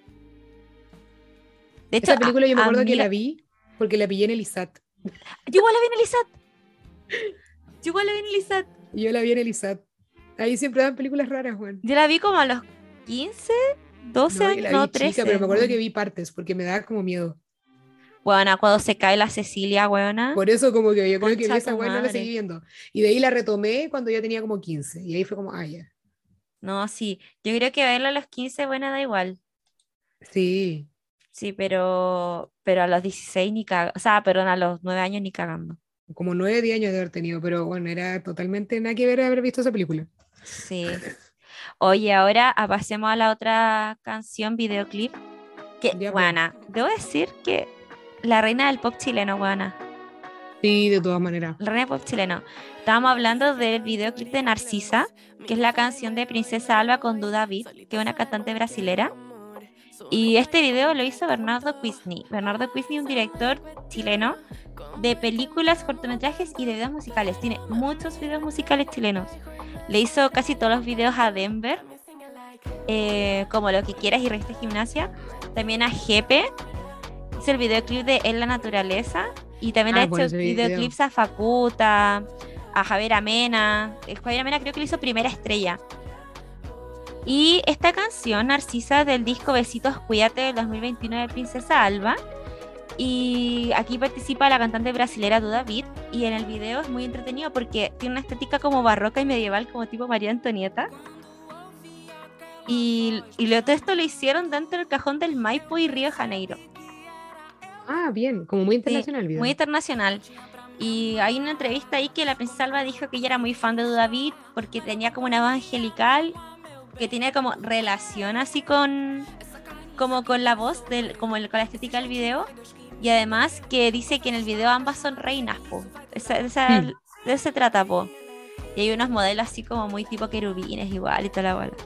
De hecho, esa película yo me acuerdo que amiga, la vi porque la pillé en el ISAT. yo igual la vi en el ISAT. Yo igual la vi en el ISAT. Y yo la vi en el ISAT. Ahí siempre dan películas raras, Juan. Yo la vi como a los 15, 12 No, yo años, la no, vi chica, pero 13. me acuerdo que Bueno, vi partes porque me daba como miedo. weona, cuando se cae la Cecilia, weona. Por eso como que yo creo que vi Concha esa tu weá y no la seguí madre. viendo. Y de ahí la retomé cuando ya tenía como 15. Y ahí fue como, ah, ya. No, sí. Yo creo que verla a los 15, bueno, da igual. Sí, Sí, pero a los 16 ni cagando. O sea, perdón, a los 9 años ni cagando. como 9, 10 años de haber tenido, pero bueno, era totalmente nada que ver haber visto esa película. Sí. Oye, ahora pasemos a la otra canción, videoclip. Que, Ya, pues. buena, debo decir que la reina del pop chileno, buena. Sí, de todas maneras. La reina del pop chileno. Estábamos hablando del videoclip de Narcisa, que es la canción de Princesa Alba con Duda Beat, que es una cantante brasilera. Y este video lo hizo Bernardo Cuisni. Bernardo Cuisni, un director chileno de películas, cortometrajes y de videos musicales. Tiene muchos videos musicales chilenos. Le hizo casi todos los videos a Denver, como Lo que quieras y Revista Gimnasia. También a Jepe. Hizo el videoclip de En la Naturaleza. Y también le ha Ah, bueno, hecho ese video. videoclips a Facuta, a Javier Amena. El Javier Amena creo que le hizo Primera Estrella. Y esta canción, Narcisa, del disco Besitos Cuídate del 2021 de Princesa Alba. Y aquí participa la cantante brasilera Duda Beat. Y en el video es muy entretenido porque tiene una estética como barroca y medieval, como tipo María Antonieta. Todo esto lo hicieron dentro del cajón del Maipo y Río de Janeiro. Ah, bien, como muy Sí, internacional el muy video. internacional. Y hay una entrevista ahí que la princesa Alba dijo que ella era muy fan de Duda Beat porque tenía como una voz angelical, que tiene como relación así como con la voz, con la estética del video. Y además que dice que en el video ambas son reinas, po. Mm. De eso se trata, po. Y hay unos modelos así como muy tipo querubines igual y toda la bola.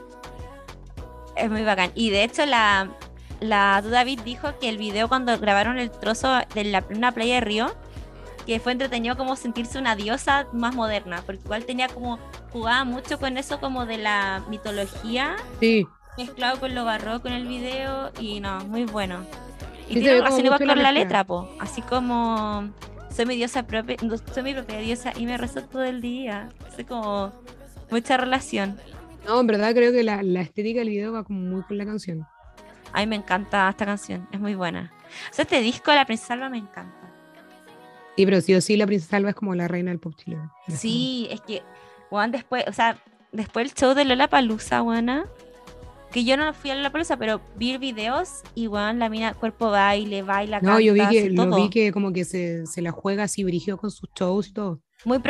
Es muy bacán. Y de hecho la Duda Beat dijo que el video cuando grabaron el trozo de una playa de Río, que fue entretenido como sentirse una diosa más moderna, porque igual tenía como, jugaba mucho con eso como de la mitología, Sí, mezclado con lo barroco en el video, y no, muy bueno. Y sí se tiene ve como relación igual mucho la con la mezcla. letra, po, así como soy mi diosa propia, no, soy mi propia diosa y me rezo todo el día. Así como mucha relación. No, en verdad creo que la estética del video va como muy con la canción. A mí me encanta esta canción, es muy buena. O sea, este disco de La Princesa Alba me encanta. Sí, pero sí o sí la princesa Alba es como la reina del pop chileno. en este momento. Sí, es que, weón, después, o sea, después el show de Lollapalooza, weona, que yo no fui a Lollapalooza, pero vi videos y, weón, la mina cuerpo baile, baila, No, yo vi canta, hace que lo vi todo. que como que se la juega así brígido con sus shows y todo.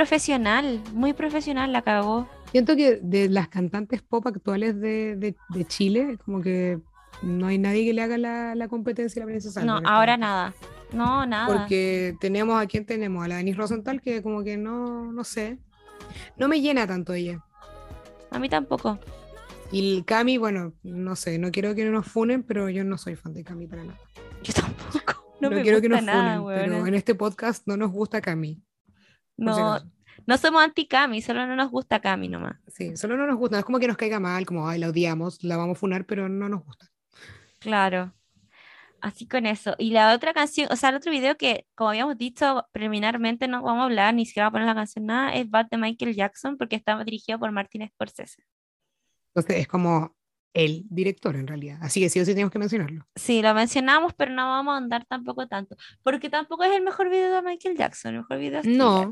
Muy profesional la cagó. Siento que de las cantantes pop actuales de Chile, como que no hay nadie que le haga la competencia a la princesa Alba No, en este ahora momento. nada. No, nada. Porque tenemos a quién tenemos, a la Denise Rosenthal, que como que no sé, no me llena tanto ella. A mí tampoco. Y el Cami, bueno, no sé, no quiero que nos funen, pero yo no soy fan de Cami para nada. Yo tampoco. No No me quiero que gusta nos nada, funen, pero weona. en este podcast no nos gusta Cami, por si No, acaso. no somos anti-Cami, solo no nos gusta Cami nomás. Sí, solo no nos gusta, no es como que nos caiga mal, como, ay, la odiamos, la vamos a funar, pero no nos gusta. Claro. Así con eso. Y la otra canción, o sea, el otro video que, como habíamos dicho preliminarmente, no vamos a hablar, ni siquiera vamos a poner la canción nada, es Bad de Michael Jackson, porque está dirigido por Martin Scorsese. Entonces es como el director en realidad, así que sí o sí tenemos que mencionarlo. Sí, lo mencionamos, pero no vamos a andar tampoco tanto, porque tampoco es el mejor video de Michael Jackson, el mejor video es Thriller. No,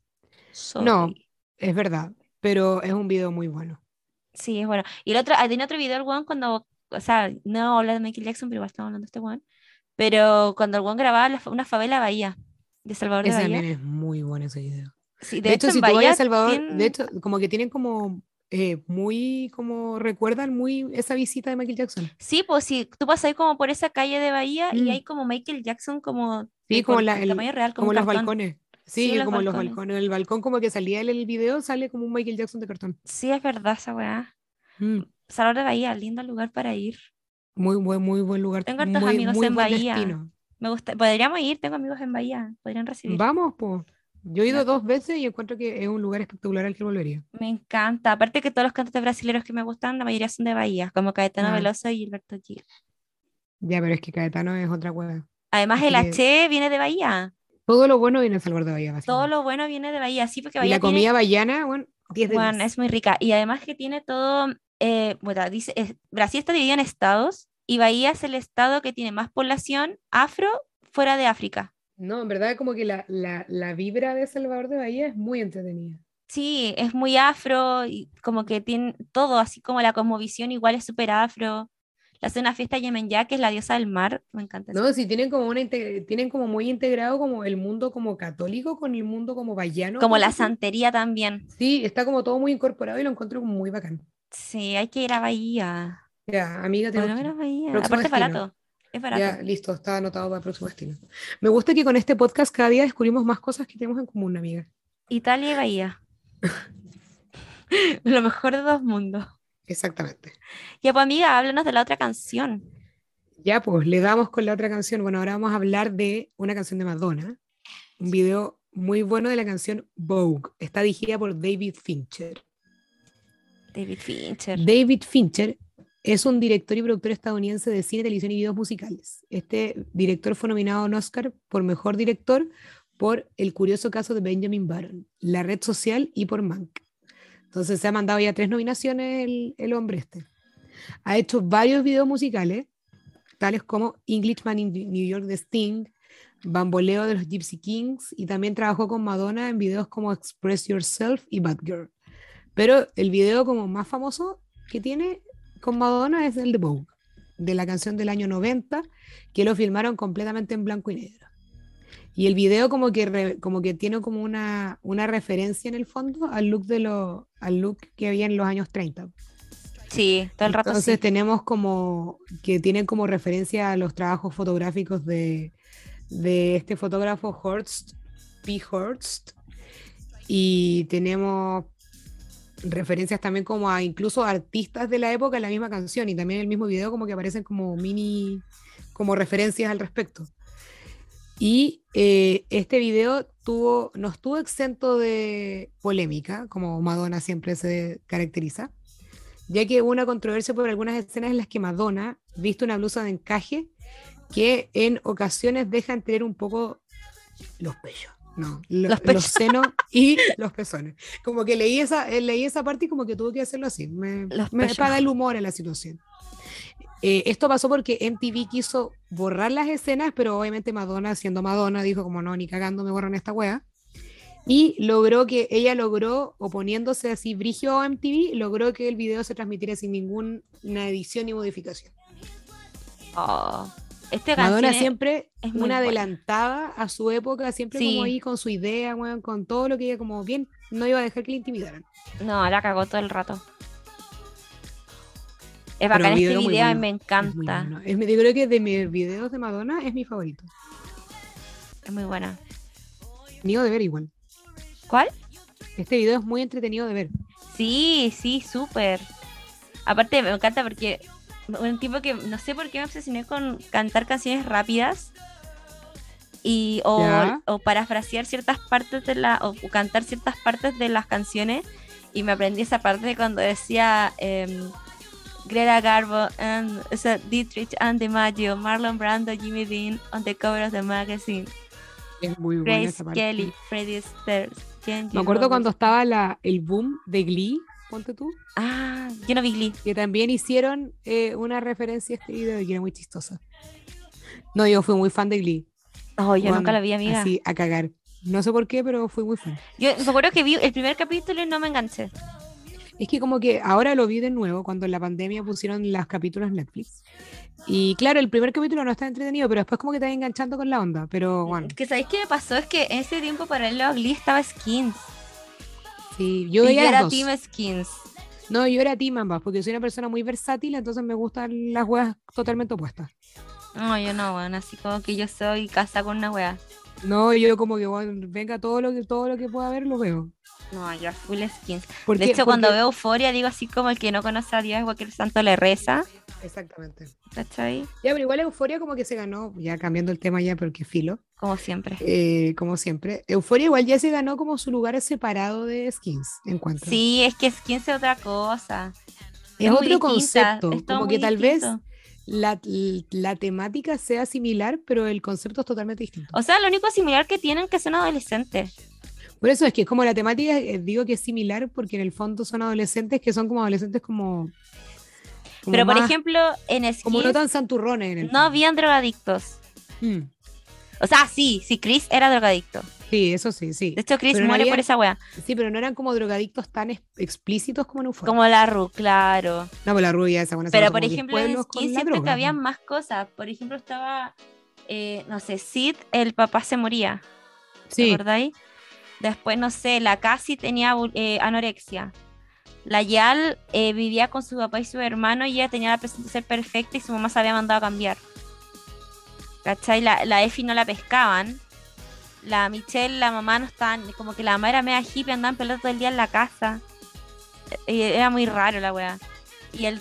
no, Sorry. es verdad, pero es un video muy bueno. Sí, es bueno. Y el otro, tiene otro video el weón cuando, o sea, no habla de Michael Jackson, pero igual estamos hablando de este weón. Pero cuando el weón grababa una favela Bahía, de Salvador de Ese Bahía. también es muy bueno ese video. Sí, de De hecho hecho, en si tú vayas a Bahía Salvador, de tiene. hecho, como que tienen como muy, como recuerdan muy esa visita de Michael Jackson. Sí, pues si tú pasas ahí como por esa calle de Bahía y Mm, hay como Michael Jackson como sí, de tamaño real, como un como los cartón. balcones. Sí, Sí, que los como los balcones. balcones. El balcón como que salía en el video, sale como un Michael Jackson de cartón. Sí, es verdad esa weá. Mm, Salvador de Bahía, lindo lugar para ir. muy buen lugar, Tengo hartos amigos muy en buen Bahía. destino. Me gusta, podríamos ir, tengo amigos en Bahía, podrían recibir. Vamos, pues. Yo he ido Ya, 2 veces y encuentro que es un lugar espectacular al que volvería. me encanta. Aparte que todos los cantantes brasileños que me gustan, la mayoría son de Bahía, como Caetano Ah, Veloso y Gilberto Gil. ya, pero es que Caetano es otra hueá. Además, Así el que H viene de Bahía. todo lo bueno viene en Salvador de Bahía, Todo básicamente. lo bueno viene de Bahía, sí, porque Y Bahía la tiene, comida bahiana, bueno, 10 de bueno, 10. es muy rica. Y además que tiene todo, bueno, dice, Brasil está dividido en estados y Bahía es el estado que tiene más población afro fuera de África. No, en verdad como que la vibra de Salvador de Bahía es muy entretenida. Sí, es muy afro y como que tiene todo, así como la cosmovisión igual es súper afro. Le hace una fiesta a Yemen que es la diosa del mar. Me encanta eso. No, sí, tienen como tienen como muy integrado como el mundo como católico con el mundo como bahiano, Como por la decir. santería también. Sí, está como todo muy incorporado y lo encuentro como muy bacán. Sí, hay que ir a Bahía. Ya, amiga, tengo Podemos que ir a ir. Bahía. Próximo Aparte es destino. barato. Es Ya, barato. listo, está anotado para el próximo destino. Me gusta que con este podcast cada día descubrimos más cosas que tenemos en común, amiga. Italia y Bahía. Lo mejor de dos mundos. Exactamente. Ya, pues amiga, háblanos de la otra canción. Ya, pues le damos con la otra canción. Bueno, ahora vamos a hablar de una canción de Madonna, un video muy bueno de la canción Vogue. Está dirigida por David Fincher. David Fincher. David Fincher es un director y productor estadounidense de cine, televisión y videos musicales. Este director fue nominado a un Oscar por Mejor Director por El curioso caso de Benjamin Button, La red social y por Mank. Entonces se ha mandado ya 3 nominaciones el hombre este. Ha hecho varios videos musicales, tales como Englishman in New York de Sting, Bamboleo de los Gypsy Kings, y también trabajó con Madonna en videos como Express Yourself y Bad Girl. Pero el video como más famoso que tiene con Madonna es el de Vogue, de la canción del año 90, que lo filmaron completamente en blanco y negro. Y el video como que tiene como una referencia en el fondo al look que había en los años 30. Sí, todo el rato Entonces sí. tenemos como que tienen como referencia a los trabajos fotográficos de este fotógrafo Horst, P. Horst, y tenemos referencias también como a incluso artistas de la época en la misma canción y también en el mismo video como que aparecen como como referencias al respecto. Y este video no estuvo exento de polémica, como Madonna siempre se caracteriza, ya que hubo una controversia por algunas escenas en las que Madonna viste una blusa de encaje que en ocasiones deja entrever un poco los pechos, no, Los los pechos. senos y los pezones. Como que leí esa parte y como que tuve que hacerlo así, Los pechos. para dar el humor a la situación. Esto pasó porque MTV quiso borrar las escenas, pero obviamente Madonna, siendo Madonna, dijo como no, ni cagando me borran esta wea. Y ella logró, oponiéndose así brigio a MTV, logró que el video se transmitiera sin ninguna edición ni modificación. Oh, esta Madonna canción siempre es muy una buena. adelantada a su época, siempre como Sí, ahí con su idea, weón, con todo lo que ella como bien, no iba a dejar que le intimidaran. no, la cagó todo el rato. Es Pero bacán el este video muy video y bueno, me es muy encanta. bueno. Yo creo que de mis videos de Madonna es mi favorito. Es muy buena. Entretenido de ver igual. ¿Cuál? Este video es muy entretenido de ver. Sí, sí, súper. Aparte me encanta porque un tipo que no sé por qué me obsesioné con cantar canciones rápidas y ¿Ya? o parafrasear ciertas partes o cantar ciertas partes de las canciones y me aprendí esa parte cuando decía Greta Garbo and o sea, Dietrich and DiMaggio, Marlon Brando, Jimmy Dean on the cover of the magazine, Es muy buena Grace esa parte. Kelly, Freddie Stairs, Me Kenji acuerdo Rogers. cuando estaba el boom de Glee, ponte tú, Ah, yo no vi Glee. que también hicieron una referencia a este video y que era muy chistosa. No, yo fui muy fan de Glee. Oh, yo nunca la Juan, vi, amiga. así a cagar. No sé por qué, pero fui muy fan. Yo me acuerdo que vi el primer capítulo y no me enganché. Es que como que ahora lo vi de nuevo cuando en la pandemia pusieron los capítulos en Netflix. Y claro, el primer capítulo no está entretenido, pero después como que te va enganchando con la onda. Pero bueno, Que sabéis qué me pasó es que en ese tiempo paralelo a Glee estaba Skins. sí, yo Y veía yo las era Team dos. Skins. No, yo era team ambas, porque soy una persona muy versátil, entonces me gustan las weas totalmente opuestas. No, yo no, bueno, así como que yo soy casada con una wea. No, yo como que bueno, venga todo lo que pueda ver, lo veo. No, yo full Skins. ¿Por De qué? hecho, cuando Porque veo Euforia, digo así como el que no conoce a Dios, cualquier santo le reza. exactamente. ¿Cachai? Ya, pero igual Euforia como que se ganó, ya cambiando el tema ya, porque filo, Como siempre. como siempre. Euforia igual ya se ganó como su lugar separado de Skins, encuentro. Sí, es que Skins es otra cosa. Es Es muy otro distinta. concepto, Es todo como muy que tal vez distinto. la temática sea similar, pero el concepto es totalmente distinto. O sea, lo único similar que tienen es que son adolescentes. Por eso es que como la temática, digo que es similar porque en el fondo son adolescentes que son como adolescentes como Pero, por más, ejemplo, en como no Skins tan santurrones en el no fondo. habían drogadictos. Mm, O sea, sí, sí, Chris era drogadicto. sí, eso sí, De sí. hecho, Chris Pero no muere por habían, esa wea. sí, pero no eran como drogadictos tan explícitos como en Euphoria. Como la Ru, claro. No, pues la rubia esa buena se Pero, pasó por como 10 ejemplo, en pueblos Skin con la siento que droga. había más cosas. Por ejemplo, estaba, no sé, Sid, el papá se moría. ¿Te Sí, acordáis? Después, no sé, la Cassie tenía anorexia. La Yal vivía con su papá y su hermano y ella tenía la presión de ser perfecta y su mamá se había mandado a cambiar. ¿Cachai? La Effie no la pescaban. La Michelle, la mamá no estaban, como que la mamá era media hippie, andaban pelando todo el día en la casa. Y era muy raro la weá. Y el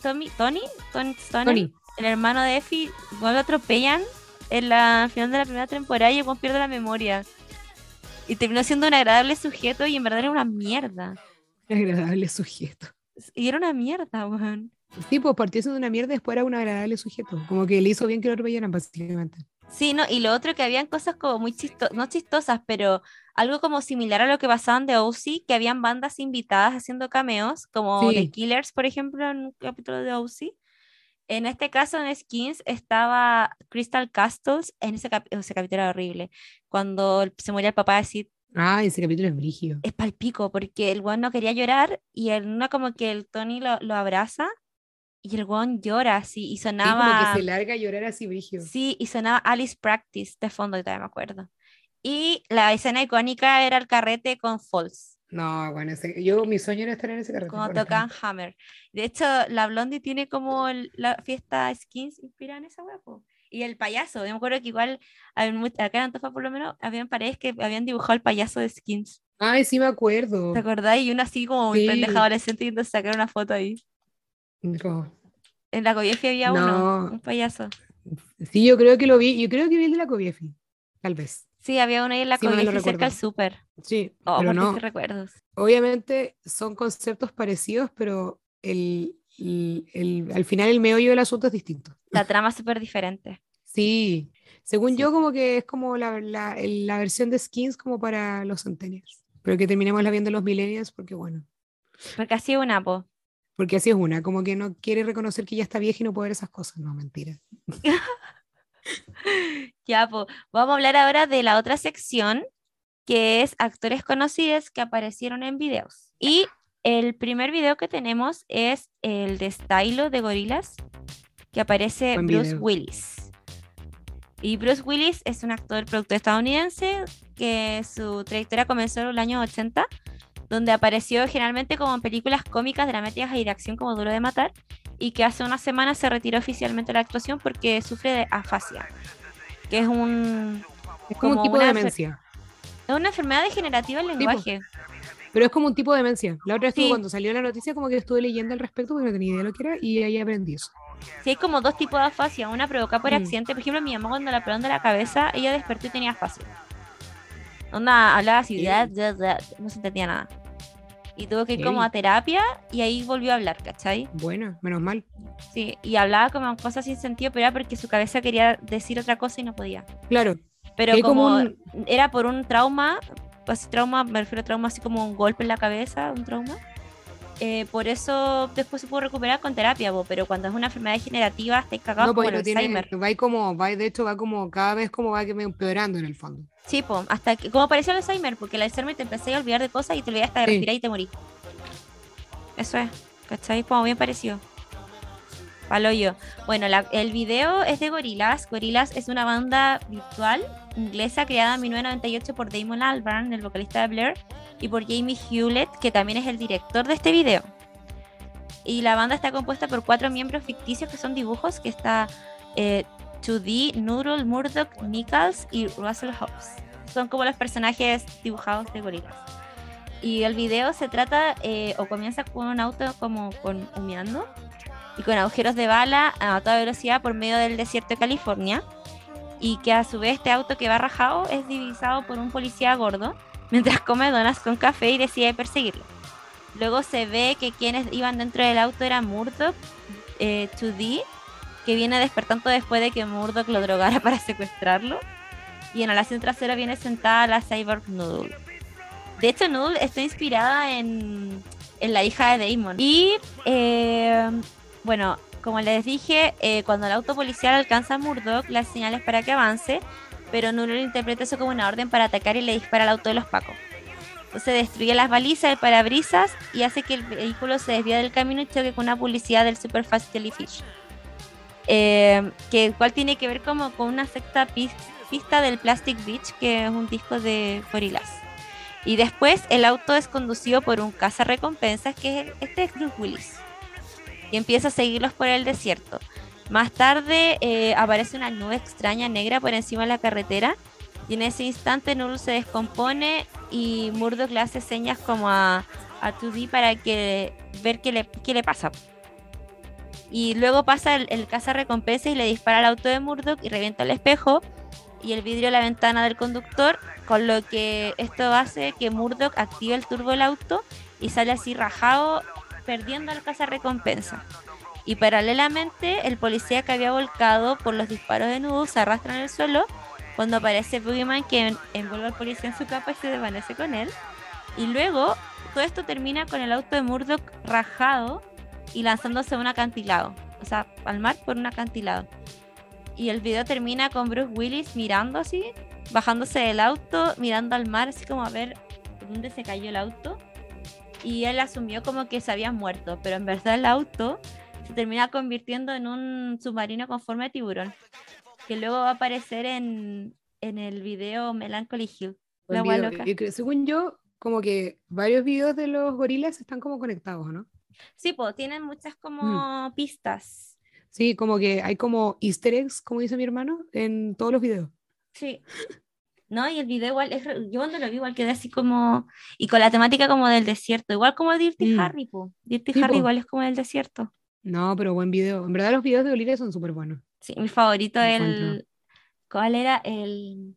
Tony, Tony. el hermano de Effie, igual lo atropellan en la final de la primera temporada y igual pierde la memoria. Y terminó siendo un agradable sujeto y en verdad era una mierda. Agradable sujeto. Y era una mierda, weón. Sí, pues partió siendo una mierda y después era un agradable sujeto. Como que le hizo bien que lo atropellaran, básicamente. Sí, no, y lo otro que habían cosas como muy chistosas, no chistosas, pero algo como similar a lo que pasaban de OC, que habían bandas invitadas haciendo cameos, como The Sí. Killers, por ejemplo, en un capítulo de OC. En este caso, en Skins, estaba Crystal Castles, en ese capítulo era horrible, cuando se moría el papá de Sid, Ah, ese capítulo es brígido. es palpico, porque el weón no quería llorar, y en una como que el Tony lo abraza, y el weón llora así, y Sí, como que sonaba, se larga a llorar así brígido. sí, y sonaba Alice Practice de fondo, y todavía me acuerdo. Y la escena icónica era el carrete con Falls, No, bueno, mi sueño era estar en ese carrete, cuando tocaban honestamente. Hammer. De hecho, la Blondie tiene como la fiesta Skins inspirada en esa wea, po. Y el payaso, yo me acuerdo que igual acá en Antofa por lo menos habían paredes que habían dibujado el payaso de Skins. Ay, sí me ¿Te acuerdo. acordáis? Y uno así como muy pendeja Sí. adolescente yendo a sacar una foto ahí. Como, En la Coyefi había uno, no. un payaso. Sí, yo creo que lo vi. Yo creo que vi el de la Coviefi. Tal vez. Sí, había uno ahí en la Sí, mal lo Coyefi cerca del recuerdo. súper. Sí, Oh, pero por Dios, qué no. recuerdos. Obviamente son conceptos parecidos, pero al final el meollo del asunto es distinto. La trama es súper diferente. Sí, según Sí. yo como que es como la versión de Skins como para los centennials, pero que terminemos la viendo los millennials porque bueno, Porque así una, po. Porque así es una, como que no quiere reconocer que ya está vieja y no puede ver esas cosas. No, mentira. Ya, pues, vamos a hablar ahora de la otra sección, que es actores conocidos que aparecieron en videos. Y el primer video que tenemos es el de Stylo de Gorillaz, que aparece Buen Bruce video. Willis. Y Bruce Willis es un actor productor estadounidense que su trayectoria comenzó en los años 80, donde apareció generalmente como en películas cómicas, dramáticas y de acción como Duro de Matar, y que hace unas semanas se retiró oficialmente de la actuación porque sufre de afasia, que es Es como un como tipo de demencia. es una enfermedad degenerativa del Tipo, lenguaje. pero es como un tipo de demencia. La otra vez estuve Sí, cuando salió la noticia, como que estuve leyendo al respecto porque no tenía idea de lo que era y ahí aprendí eso. sí hay como dos tipos de afasia, una provocada por Mm, accidente, por ejemplo, mi mamá cuando la operaron de la cabeza, ella despertó y tenía afasia. Onda, hablaba así, heavy, no se entendía nada. Y tuvo que ir como a heavy. terapia y ahí volvió a hablar, ¿cachai? Bueno, menos mal. Sí, y hablaba como cosas sin sentido, pero era porque su cabeza quería decir otra cosa y no podía. Claro, que Pero hay como como un... era por un trauma, pues trauma, me refiero a trauma así como un golpe en la cabeza, un trauma. Por eso después se pudo recuperar con terapia, pero cuando es una enfermedad degenerativa, estáis cagados No, como pues el no tiene, Alzheimer. va ahí como, va, de hecho va como, cada vez como va que me empeorando en el fondo. Sí, po, hasta que, como parecía el Alzheimer, porque el Alzheimer te empecé a olvidar de cosas y te olvidaste hasta de Sí, respirar y te morí. Eso es, ¿cachai? Como bien parecido. Palo yo. Bueno, el video es de Gorillaz. Gorillaz es una banda virtual inglesa creada en 1998 por Damon Albarn, el vocalista de Blur, y por Jamie Hewlett, que también es el director de este video. Y la banda está compuesta por 4 miembros ficticios que son dibujos, que está 2D, Noodle, Murdoch, Nichols y Russell Hobbs. Son como los personajes dibujados de Gorillaz. Y el video se trata o comienza con un auto como con humeando y con agujeros de bala a toda velocidad por medio del desierto de California, y que a su vez este auto que va rajado es divisado por un policía gordo mientras come donas con café y decide perseguirlo. Luego se ve que quienes iban dentro del auto eran Murdoch, 2D, que viene despertando después de que Murdoch lo drogara para secuestrarlo, y en el asiento trasero viene sentada la cyborg Noodle. De hecho, Noodle está inspirada en la hija de Damon. Y bueno, como les dije, cuando el auto policial alcanza a Murdoch, las señales para que avance, pero Noodle interpreta eso como una orden para atacar y le dispara al auto de los Pacos. Entonces destruye las balizas, el parabrisas y hace que el vehículo se desvíe del camino y choque con una publicidad del Superfast Jellyfish. Que cual tiene que ver como con una sexta pista del Plastic Beach, que es un disco de Gorillaz. Y después el auto es conducido por un cazarrecompensas, que es este es Bruce Willis, y empieza a seguirlos por el desierto. Más tarde aparece una nube extraña negra por encima de la carretera, y en ese instante Noodle se descompone y Murdoch le hace señas como a 2D para ver qué le pasa. Y luego pasa el cazarrecompensas y le dispara al auto de Murdoch y revienta el espejo y el vidrio de la ventana del conductor, con lo que esto hace que Murdoch active el turbo del auto y sale así rajado, perdiendo al cazarrecompensa. Y paralelamente, el policía que había volcado por los disparos de Noodle se arrastra en el suelo cuando aparece Boogeyman, que envuelve al policía en su capa y se desvanece con él. Y luego, todo esto termina con el auto de Murdoch rajado y lanzándose a un acantilado, o sea, al mar por un acantilado. Y el video termina con Bruce Willis mirando así, bajándose del auto, mirando al mar, así como a ver dónde se cayó el auto. Y él asumió como que se había muerto, pero en verdad el auto se termina convirtiendo en un submarino con forma de tiburón, que luego va a aparecer en el video Melancholy Hill. La Buen agua video. loca. Y según yo, como que varios videos de los gorilas están como conectados, ¿no? Sí, pues tienen muchas Mm. como pistas. Sí, como que hay como easter eggs, como dice mi hermano, en todos los videos. Sí. ¿No? Y el video igual, yo cuando lo vi igual quedé así como, y con la temática como del desierto, igual como Dirty Mm. Harry, po. Dirty Sí, Harry po. igual es como el desierto. No, pero buen video. En verdad los videos de Olivia son súper buenos, Sí, mi favorito es encuentro. ¿cuál era? El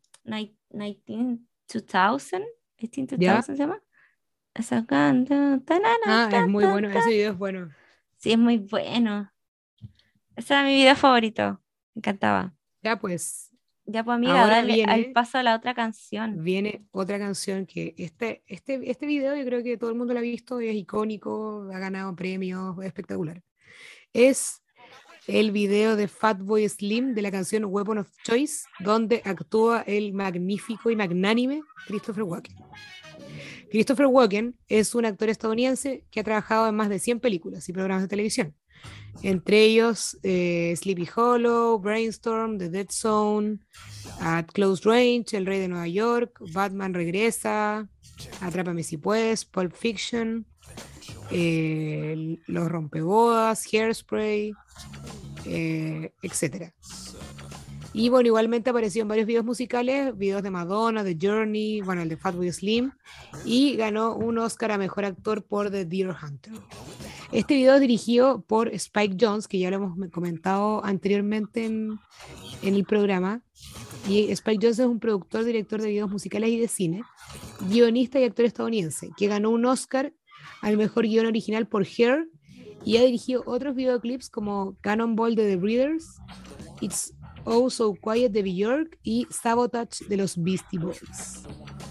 2000, 2000 ¿Ya? se llama. Esa canta, tanana, Ah, es muy canta, bueno, ese ta. video es bueno. Sí, es muy bueno. Ese era mi video favorito. Me encantaba. Ya pues, Ya pues amiga, Ahora dale al paso a la otra canción. viene otra canción que este video yo creo que todo el mundo lo ha visto, es icónico, ha ganado premios, es espectacular. Es el video de Fatboy Slim de la canción Weapon of Choice, donde actúa el magnífico y magnánime Christopher Walken. Christopher Walken es un actor estadounidense que ha trabajado en más de 100 películas y programas de televisión, entre ellos Sleepy Hollow, Brainstorm, The Dead Zone, At Close Range, El Rey de Nueva York, Batman Regresa, Atrápame si puedes, Pulp Fiction, Los Rompebodas, Hairspray, etc. Y bueno, igualmente apareció en varios videos musicales, videos de Madonna, de Journey, bueno, el de Fatboy Slim, y ganó un Oscar a Mejor Actor por The Deer Hunter. Este video es dirigido por Spike Jonze, que ya lo hemos comentado anteriormente en el programa. Y Spike Jonze es un productor, director de videos musicales y de cine, guionista y actor estadounidense, que ganó un Oscar al mejor guión original por Hair y ha dirigido otros videoclips como Cannonball de The Breeders, It's Oh So Quiet de Björk y Sabotage de los Beastie Boys.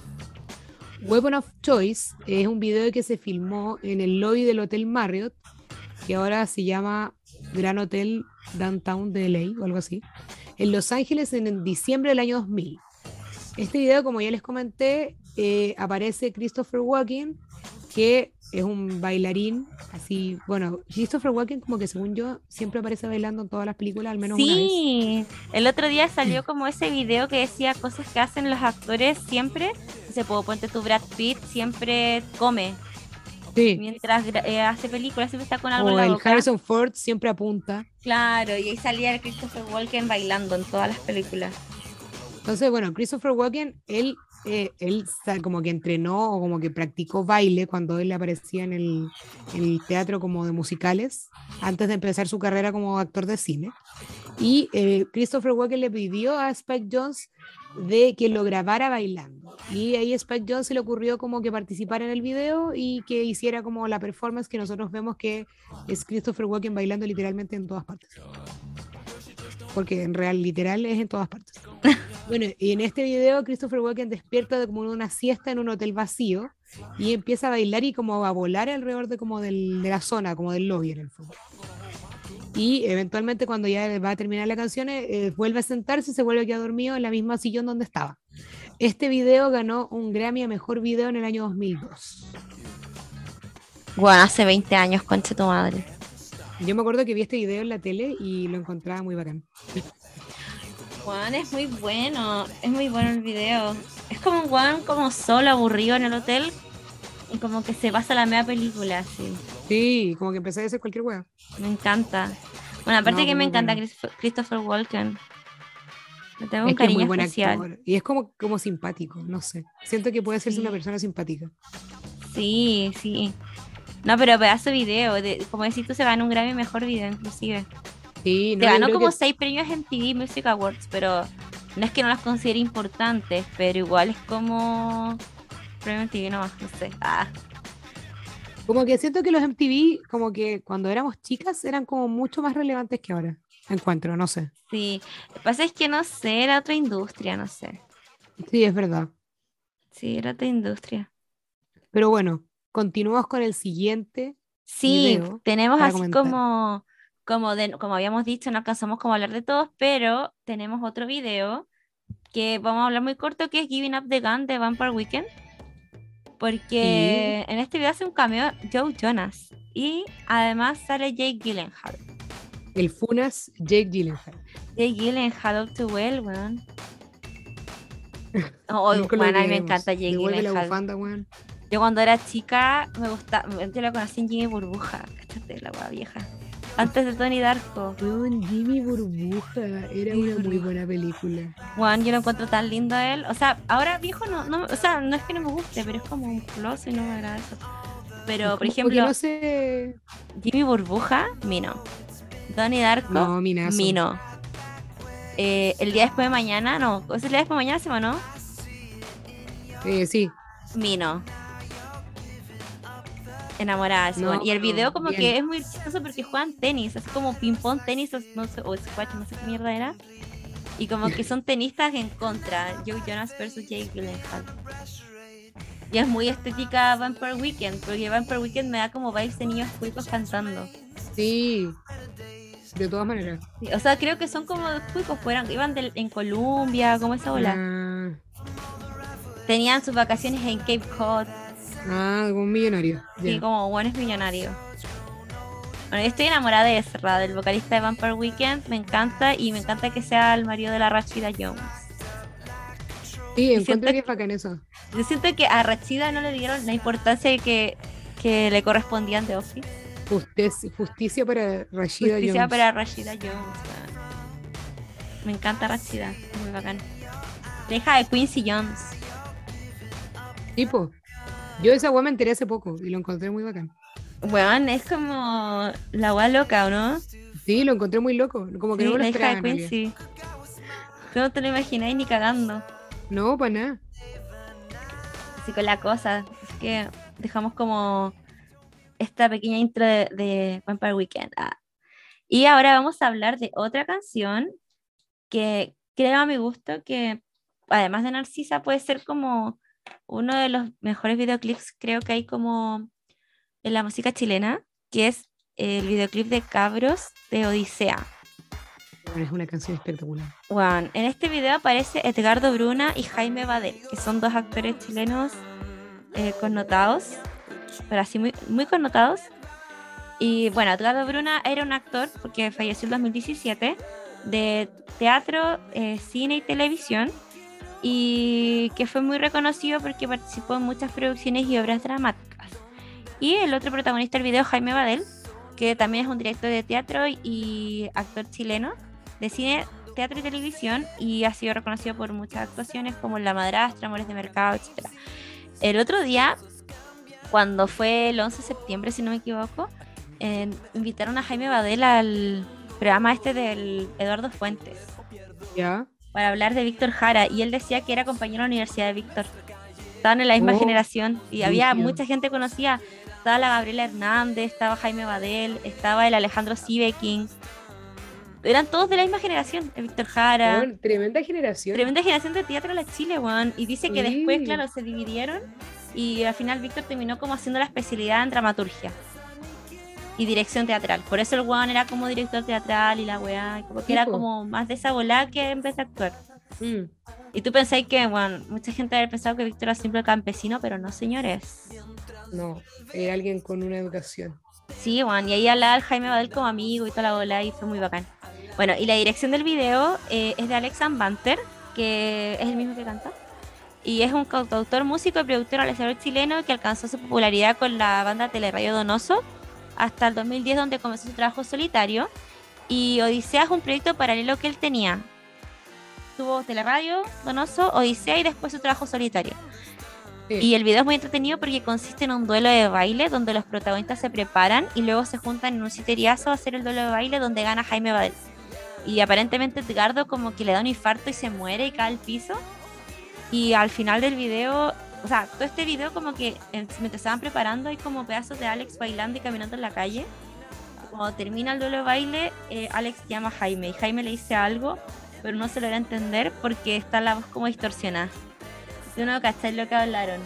Weapon of Choice es un video que se filmó en el lobby del Hotel Marriott, que ahora se llama Gran Hotel Downtown de LA o algo así, en Los Ángeles en diciembre del año 2000. Este video, como ya les comenté, aparece Christopher Walken, que es un bailarín, así, bueno, Christopher Walken como que según yo siempre aparece bailando en todas las películas, al menos una vez. Sí, el otro día salió como ese video que decía cosas que hacen los actores siempre. Se puede ponte tu Brad Pitt siempre come Sí. mientras hace películas, siempre está con algo en O la el boca. Harrison Ford siempre apunta. Claro, y ahí salía el Christopher Walken bailando en todas las películas. Entonces, bueno, Christopher Walken, él como que entrenó o como que practicó baile cuando él aparecía en el teatro como de musicales, antes de empezar su carrera como actor de cine. Y Christopher Walken le pidió a Spike Jonze de que lo grabara bailando. Y ahí Spike Jonze se le ocurrió como que participara en el video y que hiciera como la performance que nosotros vemos que es Christopher Walken bailando literalmente en todas partes. Porque en real, literal, es en todas partes. Bueno, y en este video Christopher Walken despierta de como una siesta en un hotel vacío y empieza a bailar y como a volar alrededor de como de la zona, como del lobby en el fondo. Y eventualmente cuando ya va a terminar la canción, vuelve a sentarse y se vuelve a quedar dormido en la misma sillón donde estaba. Este video ganó un Grammy a Mejor Video en el año 2002. Bueno, hace 20 años, concha tu madre. Yo me acuerdo que vi este video en la tele y lo encontraba muy bacán. Juan es muy bueno el video. Es como un Juan como solo, aburrido en el hotel y como que se pasa la media película, así. Sí, como que empecé a hacer cualquier hueá. Me encanta. Bueno, aparte No, que me muy encanta bueno. Christopher Walken. Le tengo un Es que es muy cariño buen especial. actor. Y es como simpático, no sé. Siento que puede hacerse Sí. una persona simpática. Sí, sí. No, pero pedazo de video. Como decís tú, se ganó un Grammy mejor video, inclusive. Sí, Se no, yo ganó creo como que 6 premios en TV Music Awards, pero no es que no las considere importantes, pero igual es como premio en TV nomás, no sé. como que siento que los MTV, como que cuando éramos chicas, eran como mucho más relevantes que ahora. Encuentro, no sé. Sí. Lo que pasa es que no sé, era otra industria, no sé. Sí, es verdad. Sí, era otra industria. Pero bueno, continuamos con el siguiente Sí, video tenemos para así comentar. como habíamos dicho, no alcanzamos como a hablar de todos, pero tenemos otro video que vamos a hablar muy corto, que es Giving Up the Gun de Vampire Weekend, Sí, porque en este video hace un cameo Joe Jonas y además sale Jake Gyllenhaal. el Funas Jake Gyllenhaal. Jake Gyllenhaal, All Too Well, weón. Oh, Nunca lo bueno, a mí me olvidaremos. encanta Jake Devuelve la Gyllenhaal. bufanda, weón. Yo cuando era chica me gustaba, yo la conocí en Jimmy Burbuja, cáchate la wea vieja. Antes de Tony Darko. Weón, Jimmy Burbuja. Era Jimmy una muy Burbuja. buena película. Juan, yo lo encuentro tan lindo a él. O sea, ahora viejo no, o sea, no es que no me guste, pero es como un plus y no me agrada eso. Pero, por Como que ejemplo, no sé. Jimmy Burbuja, Mino. Donnie Darko, No, minazo. Mino. El día después de mañana, no, ¿es el día después de mañana se llama, no? Sí. Mino. Enamorada de ese No, weón. Y el video como bien. que es muy chistoso porque juegan tenis, así como ping pong tenis, no sé, o squash, no sé qué mierda era. Y como que son tenistas en contra, Joe Jonas versus Jake Gyllenhaal. Y es muy estética Vampire Weekend, porque Vampire Weekend me da como vibes de niños cuicos cantando. Sí, de todas maneras. Sí, o sea, creo que son como cuicos, iban en Colombia, como esa bola. Ah, Tenían sus vacaciones en Cape Cod, como un millonario. sí, Ya. como buenos millonarios. Bueno, yo estoy enamorada de Ezra, del vocalista de Vampire Weekend, me encanta y me encanta que sea el marido de la Rashida Jones. Sí, Y siento encuentro que es bacán eso. Yo siento que a Rachida no le dieron la importancia que le correspondía en The Office. Justicia para Rashida Justicia Jones. para Rashida Jones. Weón. Me encanta Rachida, muy bacán. La hija de Quincy Jones. Tipo, yo de esa weá me enteré hace poco y lo encontré muy bacán. Weón, es como la weá loca, ¿o no? Sí, lo encontré muy loco, como que no Sí, me lo la hija esperaba de en realidad. Quincy. Tú no te lo imagináis ni cagando. No, para nada. Así con la cosa. Así que dejamos como esta pequeña intro de Vampire Weekend. Ah. Y ahora vamos a hablar de otra canción que creo a mi gusto que además de Narcisa puede ser como uno de los mejores videoclips creo que hay como en la música chilena, que es el videoclip de Cabros de Odisea. Bueno, es una canción espectacular. Juan, en este video aparece Edgardo Bruna y Jaime Badel, que son dos actores chilenos connotados, pero así muy, muy connotados. Y bueno, Edgardo Bruna era un actor, porque falleció en 2017, de teatro, cine y televisión, y que fue muy reconocido porque participó en muchas producciones y obras dramáticas. Y el otro protagonista del video, Jaime Badel, que también es un director de teatro y actor chileno de cine, teatro y televisión, y ha sido reconocido por muchas actuaciones como La Madrastra, Amores de Mercado, etc. El otro día, cuando fue el 11 de septiembre, si no me equivoco, invitaron a Jaime Badel al programa este del Eduardo Fuentes ¿Ya? para hablar de Víctor Jara y él decía que era compañero de la Universidad de Víctor. Estaban en la misma Oh, generación y había brígido. mucha gente conocida. Estaba la Gabriela Hernández, estaba Jaime Badel, estaba el Alejandro Siveking. Eran todos de la misma generación, el Víctor Jara. Bueno, tremenda generación. Tremenda generación de teatro de la Chile, weón. Y dice que después, Sí. claro, se dividieron y al final Víctor terminó como haciendo la especialidad en dramaturgia y dirección teatral. Por eso el weón era como director teatral y la weá, como que era Tipo. como más de esa volá que en vez de actuar. Mm, Y tú pensáis que, bueno, mucha gente había pensado que Víctor era simple campesino, pero no, señores. no, era alguien con una educación. Sí, bueno, y ahí hablaba el Jaime Badel como amigo y toda la bola y fue muy bacán. Bueno, y la dirección del video es de Alex Banter, que es el mismo que canta. Y es un cantautor, músico y productor realizador chileno que alcanzó su popularidad con la banda Teleradio Donoso hasta el 2010, donde comenzó su trabajo solitario. Y Odisea es un proyecto paralelo que él tenía. Tuvo Teleradio Donoso, Odisea y después su trabajo solitario. Sí. Y el video es muy entretenido porque consiste en un duelo de baile donde los protagonistas se preparan y luego se juntan en un siteriazo a hacer el duelo de baile donde gana Jaime Badel. Y aparentemente Edgardo como que le da un infarto y se muere y cae al piso. Y al final del video, o sea, todo este video como que mientras estaban preparando hay como pedazos de Alex bailando y caminando en la calle. Cuando termina el duelo de baile, Alex llama a Jaime y Jaime le dice algo, pero no se lo da a entender porque está la voz como distorsionada. Yo no caché lo que hablaron.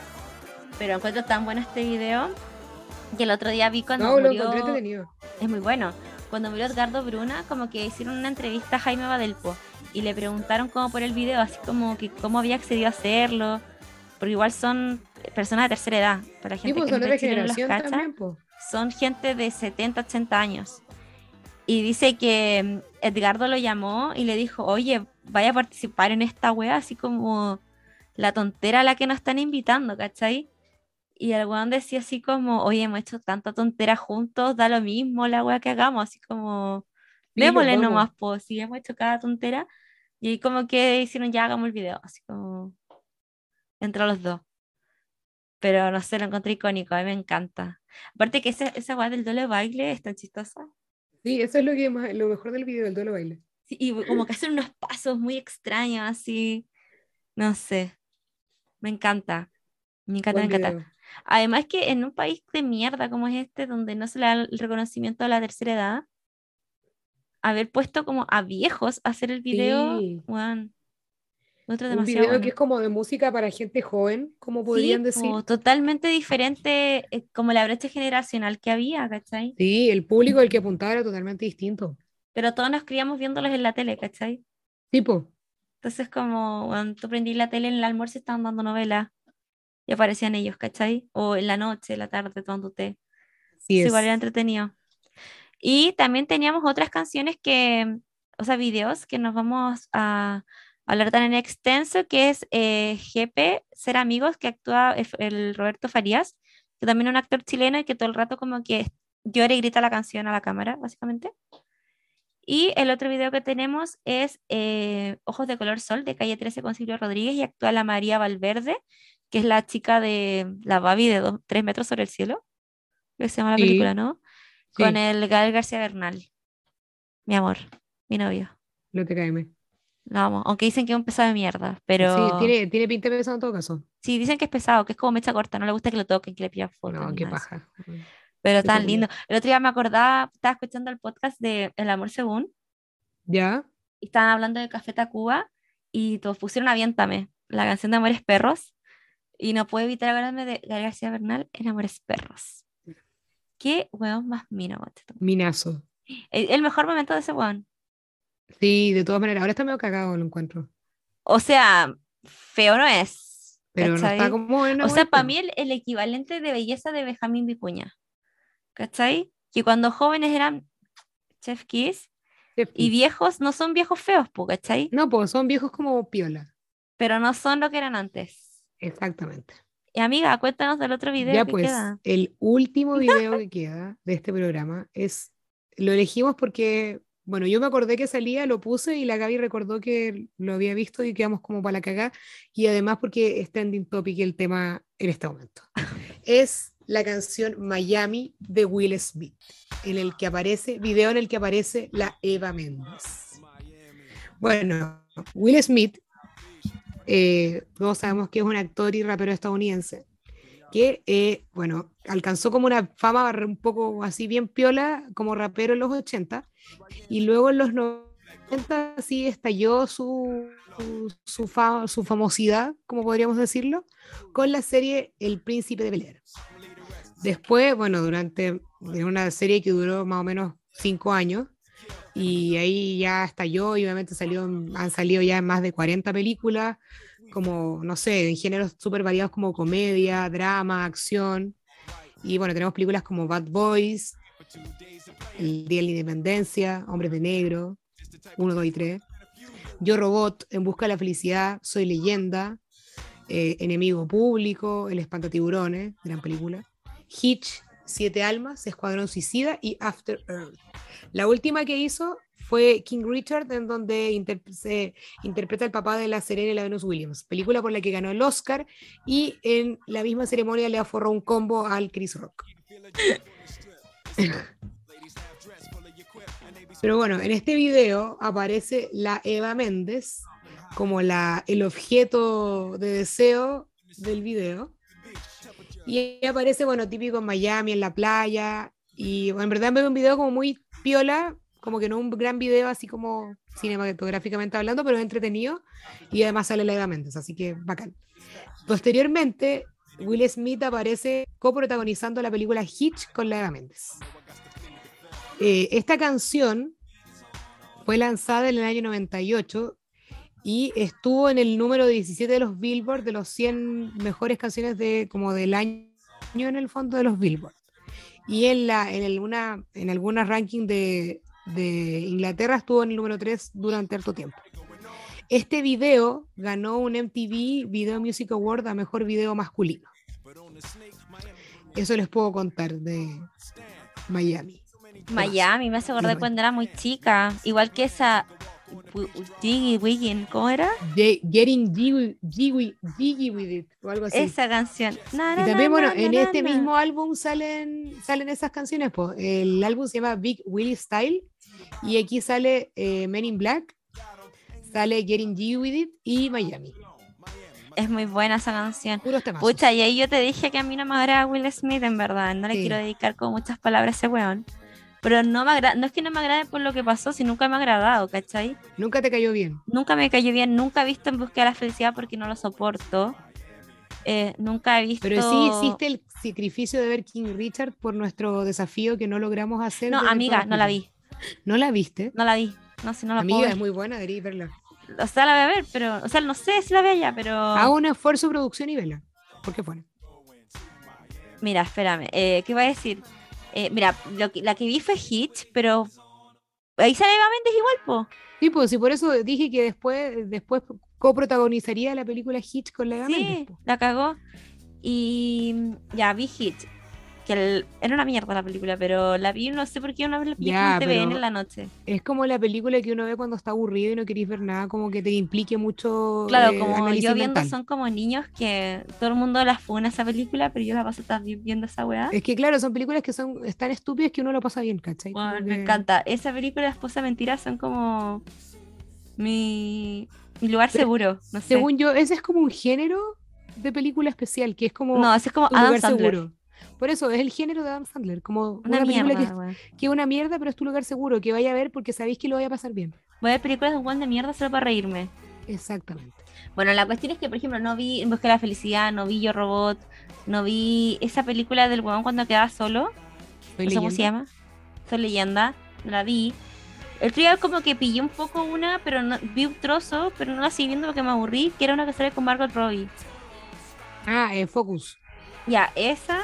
Pero encuentro tan bueno este video que el otro día vi cuando No, lo encontré murió. entretenido. Es muy bueno. Cuando murió Edgardo Bruna, como que hicieron una entrevista a Jaime Badelpo y le preguntaron como por el video, así como que cómo había accedido a hacerlo. Porque igual son personas de tercera edad. Para la Sí, gente pues que no son es de otra Chile no los generación cacha, también, pues. son gente de 70 80 años. Y dice que Edgardo lo llamó y le dijo, oye, vaya a participar en esta wea, así como la tontera a la que nos están invitando, ¿cachai? Y el weón decía así como, oye, hemos hecho tanta tontera juntos, da lo mismo la wea que hagamos, así como, Filo, démosle vamos. nomás, pues, si hemos hecho cada tontera. Y ahí como que hicieron, ya hagamos el video, así como, entre los dos. Pero no sé, lo encontré icónico, a mí me encanta. Aparte que esa wea del doble baile es tan chistosa. Sí, eso es lo mejor del video, el duelo baile. Sí, y como que hacen unos pasos muy extraños, así, no sé, me encanta, me encanta, me Buen encanta. video. Además que en un país de mierda como es este, donde no se le da el reconocimiento a la tercera edad, haber puesto como a viejos a hacer el video, Sí, weón, otro un demasiado video que es bueno. como de música para gente joven, como podrían Sí, po, decir. totalmente diferente, como la brecha generacional que había, ¿cachai? Sí, el público al que apuntaba era totalmente distinto. Pero todos nos criamos viéndolos en la tele, ¿cachai? Tipo, Entonces como, bueno, tú prendí la tele en el almuerzo y estaban dando novela y aparecían ellos, ¿cachai? O en la noche, en la tarde, tomando té. sí Entonces igual era es. entretenido. Y también teníamos otras canciones que, o sea, videos que nos vamos a hablar tan en extenso, que es GP, Ser Amigos, que actúa el Roberto Farías, que también es un actor chileno y que todo el rato como que llora y grita la canción a la cámara, básicamente. Y el otro video que tenemos es Ojos de Color Sol, de Calle 13 con Silvio Rodríguez, y actúa la María Valverde, que es la chica de la Babi de 3 metros sobre el cielo, que se llama la película, Sí, ¿no? Con sí, el Gael García Bernal, mi amor, mi novio. no te caeme. Lo amo. Aunque dicen que es un pesado de mierda, Sí, pero tiene pinta de pesado en todo caso. sí, dicen que es pesado, que es como mecha corta, no le gusta que lo toquen, que le pidan fotos No, ni qué nada de eso. paja. Pero Ese tan lindo. culiao. El otro día me acordaba, estaba escuchando el podcast de El Amor Según, ¿Ya? y estaban hablando de Café Tacuba, y todos pusieron Aviéntame, la canción de Amores Perros, y no puedo evitar acordarme de Gael García Bernal en Amores Perros. Qué weón más mino, guacho. Minazo. El mejor momento de ese weón. Sí, de todas maneras. Ahora está medio cagado, lo encuentro. O sea, feo no es, Pero no está ¿cachai? como en O sea, Amores para mí Perros. el equivalente de belleza de Benjamín Vicuña, ¿cachai? Que cuando jóvenes eran Chef Kiss Chef y Kiss. viejos no son viejos feos, ¿cachai? No, pues son viejos como piola. Pero no son lo que eran antes. Exactamente. Y amiga, cuéntanos del otro video Ya que pues, queda. el último video que queda de este programa es, lo elegimos porque, bueno, yo me acordé que salía, lo puse y la Gaby recordó que lo había visto y quedamos como para la cagada. Y además porque es trending topic el tema en este momento. Es la canción Miami de Will Smith, en el que aparece, video en el que aparece la Eva Méndez. Bueno, Will Smith, todos sabemos que es un actor y rapero estadounidense, que, bueno, alcanzó como una fama un poco así bien piola como rapero en los 80 y luego en los 90 sí estalló su famosidad, como podríamos decirlo, con la serie El Príncipe de Bel-Air. Después, bueno, durante una serie que duró más o menos 5 años, y ahí ya estalló y obviamente han salido ya más de 40 películas, como, no sé, en géneros súper variados como comedia, drama, acción. Y bueno, tenemos películas como Bad Boys, El Día de la Independencia, Hombres de Negro, uno 2 y 3, Yo Robot, En Busca de la Felicidad, Soy Leyenda, Enemigo Público, El Espantatiburones, gran película, Hitch, Siete Almas, Escuadrón Suicida y After Earth. La última que hizo fue King Richard, en donde se interpreta el papá de la Serena y la Venus Williams, película por la que ganó el Oscar y en la misma ceremonia le aforró un combo al Chris Rock. Pero bueno, en este video aparece la Eva Méndez como el objeto de deseo del video. Y aparece, bueno, típico en Miami, en la playa. Y bueno, en verdad me veo un video como muy piola, como que no un gran video así como cinematográficamente hablando, pero es entretenido. Y además sale la Eva Méndez, así que bacán. Posteriormente, Will Smith aparece coprotagonizando la película Hitch con la Eva Méndez. Esta canción fue lanzada en el año 98 y estuvo en el número 17 de los Billboard, de los 100 mejores canciones como del año en el fondo de los Billboard. Y en algunas rankings de Inglaterra estuvo en el número 3 durante harto tiempo. Este video ganó un MTV Video Music Award a mejor video masculino. Eso les puedo contar de Miami. ¿Qué más? Miami, me hace acordar cuando era muy chica. Igual que esa Jiggy Wiggin, ¿cómo era? Getting jiggy with it, o algo así. Esa canción. Na, Y na, na, también, bueno, na, na, en na, este na. mismo álbum salen esas canciones, pues. El álbum se llama Big Willie Style y aquí sale Men in Black, sale Getting Jiggy With It y Miami. Es muy buena esa canción. Puros temazos. Pucha, y ahí yo te dije que a mí no me agrada Will Smith, en verdad. No le quiero Sí. dedicar con muchas palabras a ese weón. pero no es que no me agrade por lo que pasó, si nunca me ha agradado, ¿cachai? Nunca te cayó bien. Nunca me cayó bien, nunca he visto En Busca de la Felicidad porque no lo soporto. Nunca he Pero sí visto... hiciste el sacrificio de ver King Richard por nuestro desafío que no logramos hacer No, de ver todas amiga, las no la películas. vi, ¿No la viste? no la vi. No, si no la puedo Amiga, es ver. muy buena, deberías verla. O sea, la voy a ver, pero... O sea, no sé si la veo ya, Haga pero... un esfuerzo de producción y vela. Porque bueno. Mira, espérame. ¿Qué iba a decir? Mira, la que vi fue Hitch, pero... Ahí sale Eva Méndez igual, po. Sí, pues, y por eso dije que después coprotagonizaría la película Hitch con Eva Méndez, Sí, po. la cagó. Y ya vi Hitch, que era una mierda la película, pero la vi, no sé por qué una vez la pillé como en Ya, TVN en pero la noche. es como la película que uno ve cuando está aburrido y no queréis ver nada, como que te implique mucho Claro, como yo análisis viendo mental. son como niños que todo el mundo la fue en esa película, pero yo la paso también viendo esa weá. Es que claro, son películas que son tan estúpidas que uno lo pasa bien, ¿cachai? Como Bueno, me que... encanta. Esa película de Esposa Mentira son como mi, mi lugar Pero, seguro, no sé. según yo, ese es como un género de película especial, que es No, como ese es como tu Adam lugar Sandler. seguro. Por eso es el género de Adam Sandler, como Una una película mierda, weá. que es una mierda, pero es tu lugar seguro, que vaya a ver porque sabéis que lo vaya a pasar bien. Voy a ver películas de un weón de mierda solo para reírme. Exactamente. Bueno, la cuestión es que, por ejemplo, no vi En Busca de la Felicidad, no vi Yo Robot, no vi esa película del weón cuando quedaba solo, Soy no sé cómo se leyenda. llama, Soy Leyenda, no la vi. El otro día como que pillé un poco una, pero no, vi un trozo, pero no la seguí viendo porque me aburrí, que era una que sale con Margot Robbie. Ah, Focus. Ya, esa,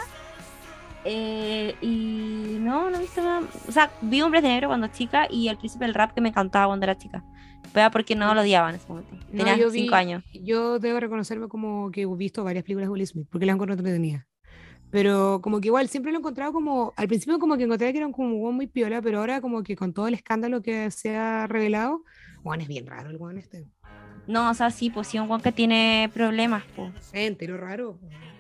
y no he visto nada. O sea, vi Hombres de Negro cuando chica y El Príncipe del Rap que me encantaba cuando era chica. Pero era porque no lo odiaba en ese momento. No, Tenía 5 años. yo debo reconocerme como que he visto varias películas de Will Smith, porque las encuentro entretenidas. Pero como que igual siempre lo he encontrado como, al principio como que encontré que era como un weón muy piola, pero ahora como que con todo el escándalo que se ha revelado, Juan es bien raro el weón este. No, o sea, sí, pues sí, un weón que tiene problemas, pues. Entero raro.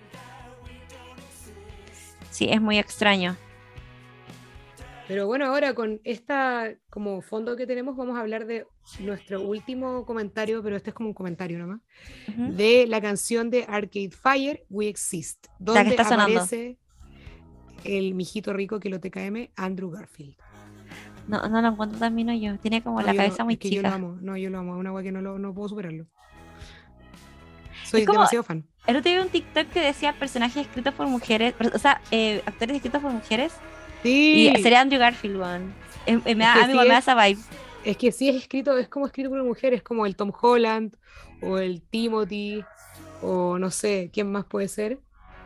Sí, es muy extraño. Pero bueno, ahora con esta como fondo que tenemos vamos a hablar de nuestro último comentario, pero este es como un comentario nomás, Ujú. de la canción de Arcade Fire, We Exist, La que donde está sonando. aparece el mijito rico que lo TKM, Andrew Garfield. No, no lo encuentro tan no yo. Tiene como No, la cabeza muy es que yo lo chica. amo, no, yo lo amo, es una weá que no puedo superarlo. Es Soy como, demasiado fan. el otro día vi un TikTok que decía personajes escritos por mujeres, o sea, actores escritos por mujeres. Y Sí, sería Andrew Garfield, weón. es que Amigo, me da esa vibe. es que sí es escrito, es como escrito por una mujer, es como el Tom Holland o el Timothy o no sé, ¿quién más puede ser?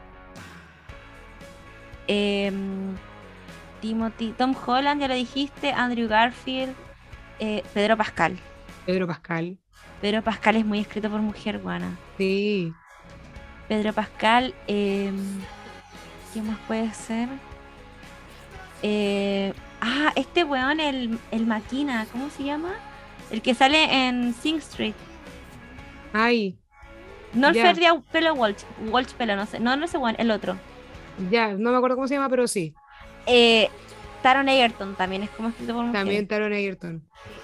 Em, Tom Holland, ya lo dijiste, Andrew Garfield, Pedro Pascal. Pedro Pascal. Pedro Pascal es muy escrito por mujer, guana. Sí, Pedro Pascal, ¿quién más puede ser? Este weón, el Maquina, ¿cómo se llama? El que sale en Sing Street. ay, No el ya, Ferdi Pelo Walsh Pelo, no sé. No, no ese weón, el otro. ya, no me acuerdo cómo se llama, pero sí. Eh, Taron Egerton también es como escrito por mujeres. También Taron Egerton.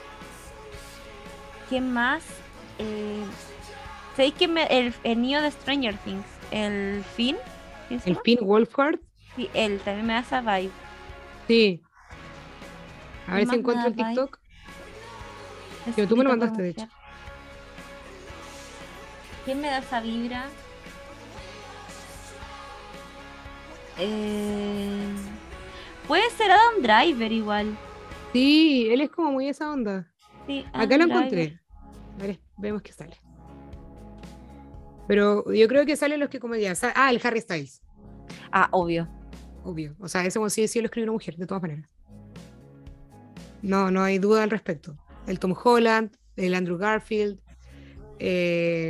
¿Quién más? Eh, ¿Sabéis que el niño de Stranger Things? El Finn, ¿quién se El llama? Finn Wolfhard, Sí, él también me da esa vibe. sí. A ¿Quién ver si más me encuentro da el vibe? TikTok. Que tú me lo Escrito por mandaste, de hecho. mujer. ¿Quién me da esa vibra? Eh, Puede ser Adam Driver igual. Sí, él es como muy esa onda. Sí, Acá Adam lo Driver. encontré. A ver, vemos que sale. Pero yo creo que salen los que como ya. El Harry Styles, Ah, obvio. obvio. O sea, ese como sí lo escribió una mujer, de todas maneras. No hay duda al respecto. El Tom Holland, el Andrew Garfield. eh,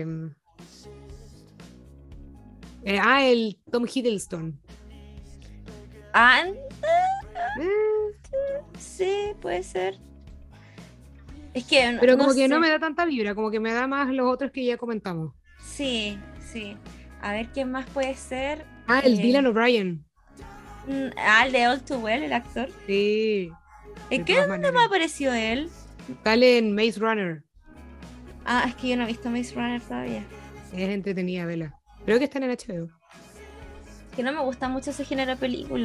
el Tom Hiddleston. Ah, Eh, sí, puede ser. Es que no, pero no como que no sé. me da tanta vibra, como que me da más los otros que ya comentamos. Sí, sí. A ver, ¿quién más puede ser? El Dylan O'Brien. El de All Too Well, el actor. Sí, ¿En de qué todas dónde me maneras. apareció él? Sale en Maze Runner. Ah, es que yo no he visto Maze Runner todavía. Es entretenida, vela. Creo que están en HBO. Que no me gusta mucho ese género de película.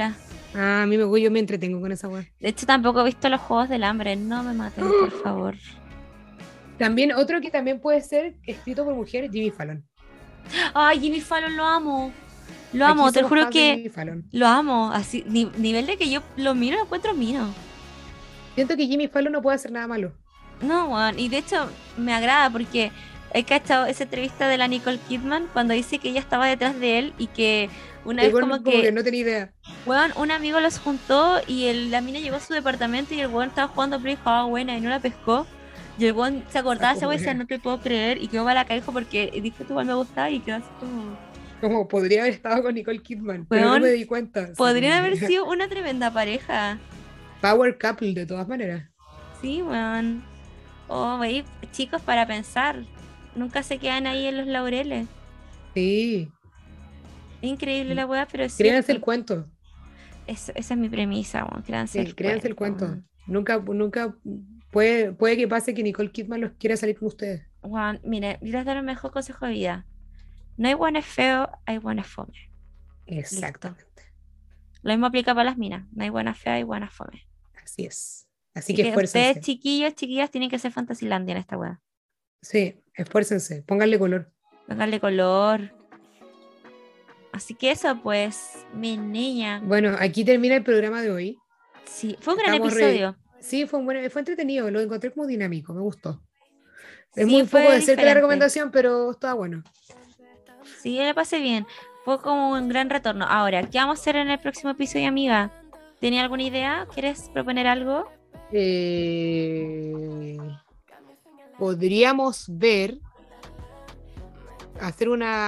Ah, yo me entretengo con esa weá. De hecho, tampoco he visto los Juegos del Hambre. No me maten, por favor. También, otro que también puede ser escrito por mujeres, Jimmy Fallon. Ay, Jimmy Fallon lo amo. Lo Aquí amo, te somos juro fans de que Jimmy Fallon. lo amo. Así, nivel de que yo lo miro, lo encuentro mío. Siento que Jimmy Fallon no puede hacer nada malo. No, weón. Y de hecho, me agrada porque he cachado esa entrevista de la Nicole Kidman cuando dice que ella estaba detrás de él y que una vez Igual como como que que, no tenía idea. weón, un amigo los juntó y la mina llegó a su departamento y el weón estaba jugando Play, jugaba buena y no la pescó. Y el weón se acordaba de esa Como, weón y decía, no te puedo creer. Y quedó para la dijo porque dijo tú igual me gustaba y quedó así como, como podría haber estado con Nicole Kidman, pero no me weón, di cuenta. Así como podrían haber que- sido una tremenda pareja. Power couple de todas maneras. Sí, weón. Oh, wey, chicos, para pensar. Nunca se quedan ahí en los laureles. Sí, Es increíble la weá, pero es créanse el cierto. cuento. Esa es mi premisa, weón. Créanse el Créanse el cuento, cuento. weón. Nunca puede que pase que Nicole Kidman los quiera salir con ustedes. Weón, mire, yo les doy el mejor consejo de vida. No hay buenas feo, hay buenas fome. Listo. Exactamente. Lo mismo aplica para las minas. No hay buenas feo, hay buenas fome. Así es. Así Así que que ustedes, esfuércense. chiquillos, chiquillas, tienen que ser Fantasylandia en esta weá. Sí, esfuércense. Pónganle color. Pónganle color. Así que eso, pues, mi niña. Bueno, aquí termina el programa de hoy. Sí, fue un gran Estamos re... episodio. Sí, fue entretenido. Lo encontré como dinámico. Me gustó. Es Sí, muy poco fue de cerca la diferente. recomendación, pero está bueno. Sí, le pasé bien. Fue como un gran retorno. Ahora, ¿qué vamos a hacer en el próximo episodio, amiga? ¿Tenía alguna idea? ¿Quieres proponer algo? Eh, Podríamos hacer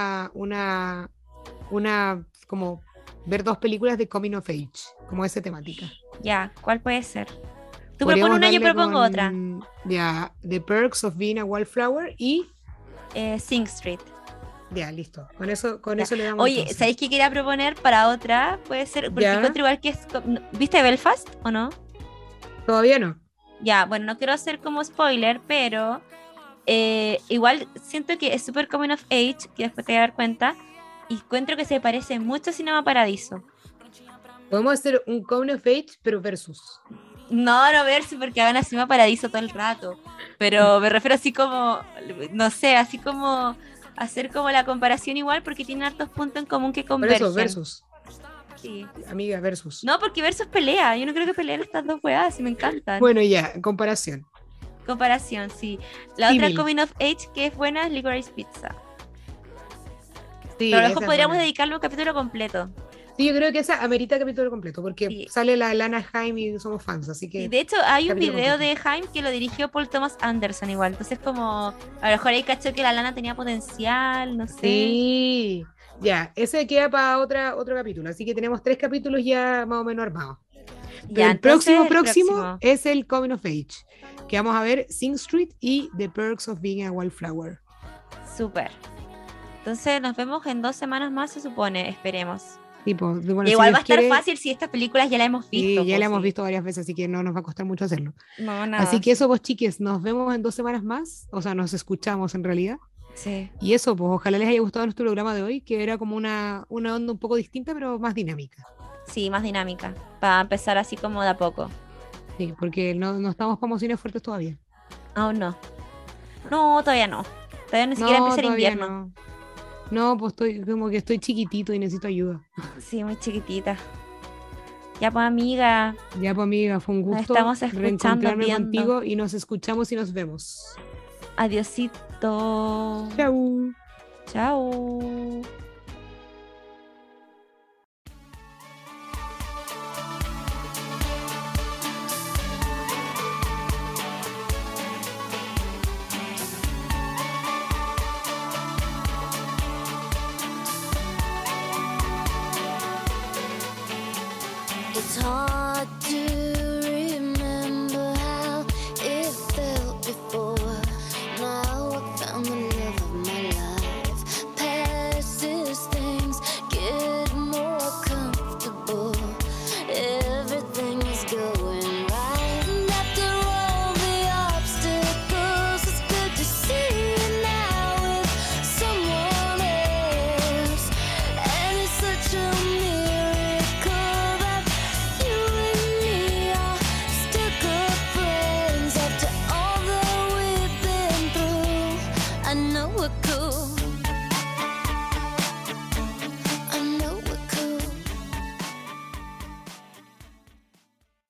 como ver dos películas de Coming of Age, como esa temática. Ya, ¿cuál puede ser? Tú propones Podríamos una, yo darle propongo otra. con ya The Perks of Being a Wallflower y Sing Street. ya, listo. Con Ya. eso le damos Oye, entonces. ¿sabéis qué quería proponer para otra? Puede ser, porque Ya, encuentro igual que es... ¿Viste Belfast o no? todavía no. Ya, bueno, no quiero hacer como spoiler, pero igual siento que es súper coming of age, que después te voy a dar cuenta, y encuentro que se parece mucho a Cinema Paradiso. Podemos hacer un Coming of Age, pero versus. No, no verse porque van a Cinema Paradiso todo el rato, pero me refiero así como, no sé, así como hacer como la comparación igual porque tienen hartos puntos en común que Por eso, convergen. versus. Sí. Amiga, versus. No, porque versus pelea, yo no creo que peleen estas dos weas, y me encantan. Bueno, ya, comparación. Comparación, sí. La otra Símil. coming of age que es buena es Licorice Pizza. Sí, Pero a lo mejor esa es podríamos buena. dedicarle un capítulo completo. Sí, yo creo que esa amerita capítulo completo, porque Sí. sale la Lana Jaime y somos fans, así Sí, que de hecho, hay un capítulo video completo. de Jaime que lo dirigió Paul Thomas Anderson igual. Entonces, como, a lo mejor ahí cachó que la lana tenía potencial, no sé. Sí, ya, ese queda para otro capítulo, así que tenemos 3 capítulos ya más o menos armados. Pero Ya, el entonces el próximo próximo. es el Coming of Age, que vamos a ver Sing Street y The Perks of Being a Wallflower. Súper. Entonces nos vemos en 2 semanas más, se supone, esperemos. Tipo, bueno, Y si igual va Dios a estar quiere, fácil si estas películas ya las hemos visto, ya la pues hemos sí. visto varias veces, así que no nos va a costar mucho hacerlo. No, Así nada. que eso, pues chiques, nos vemos en 2 semanas más, o sea, nos escuchamos en realidad. Sí. Y eso, pues ojalá les haya gustado nuestro programa de hoy, que era como una onda un poco distinta, pero más dinámica. Sí, más dinámica. Para empezar así como de a poco. Sí, porque no estamos para emociones fuertes todavía. Aún no. No, todavía no. Todavía ni siquiera empieza el Todavía invierno. no. No, pues como que estoy chiquitito y necesito ayuda. Sí, muy chiquitita. Ya pues, amiga, Ya, pues amiga, fue un nos gusto estamos escuchando, reencontrarme viendo. contigo y nos escuchamos y nos vemos. Adiosito. Chau. Chao.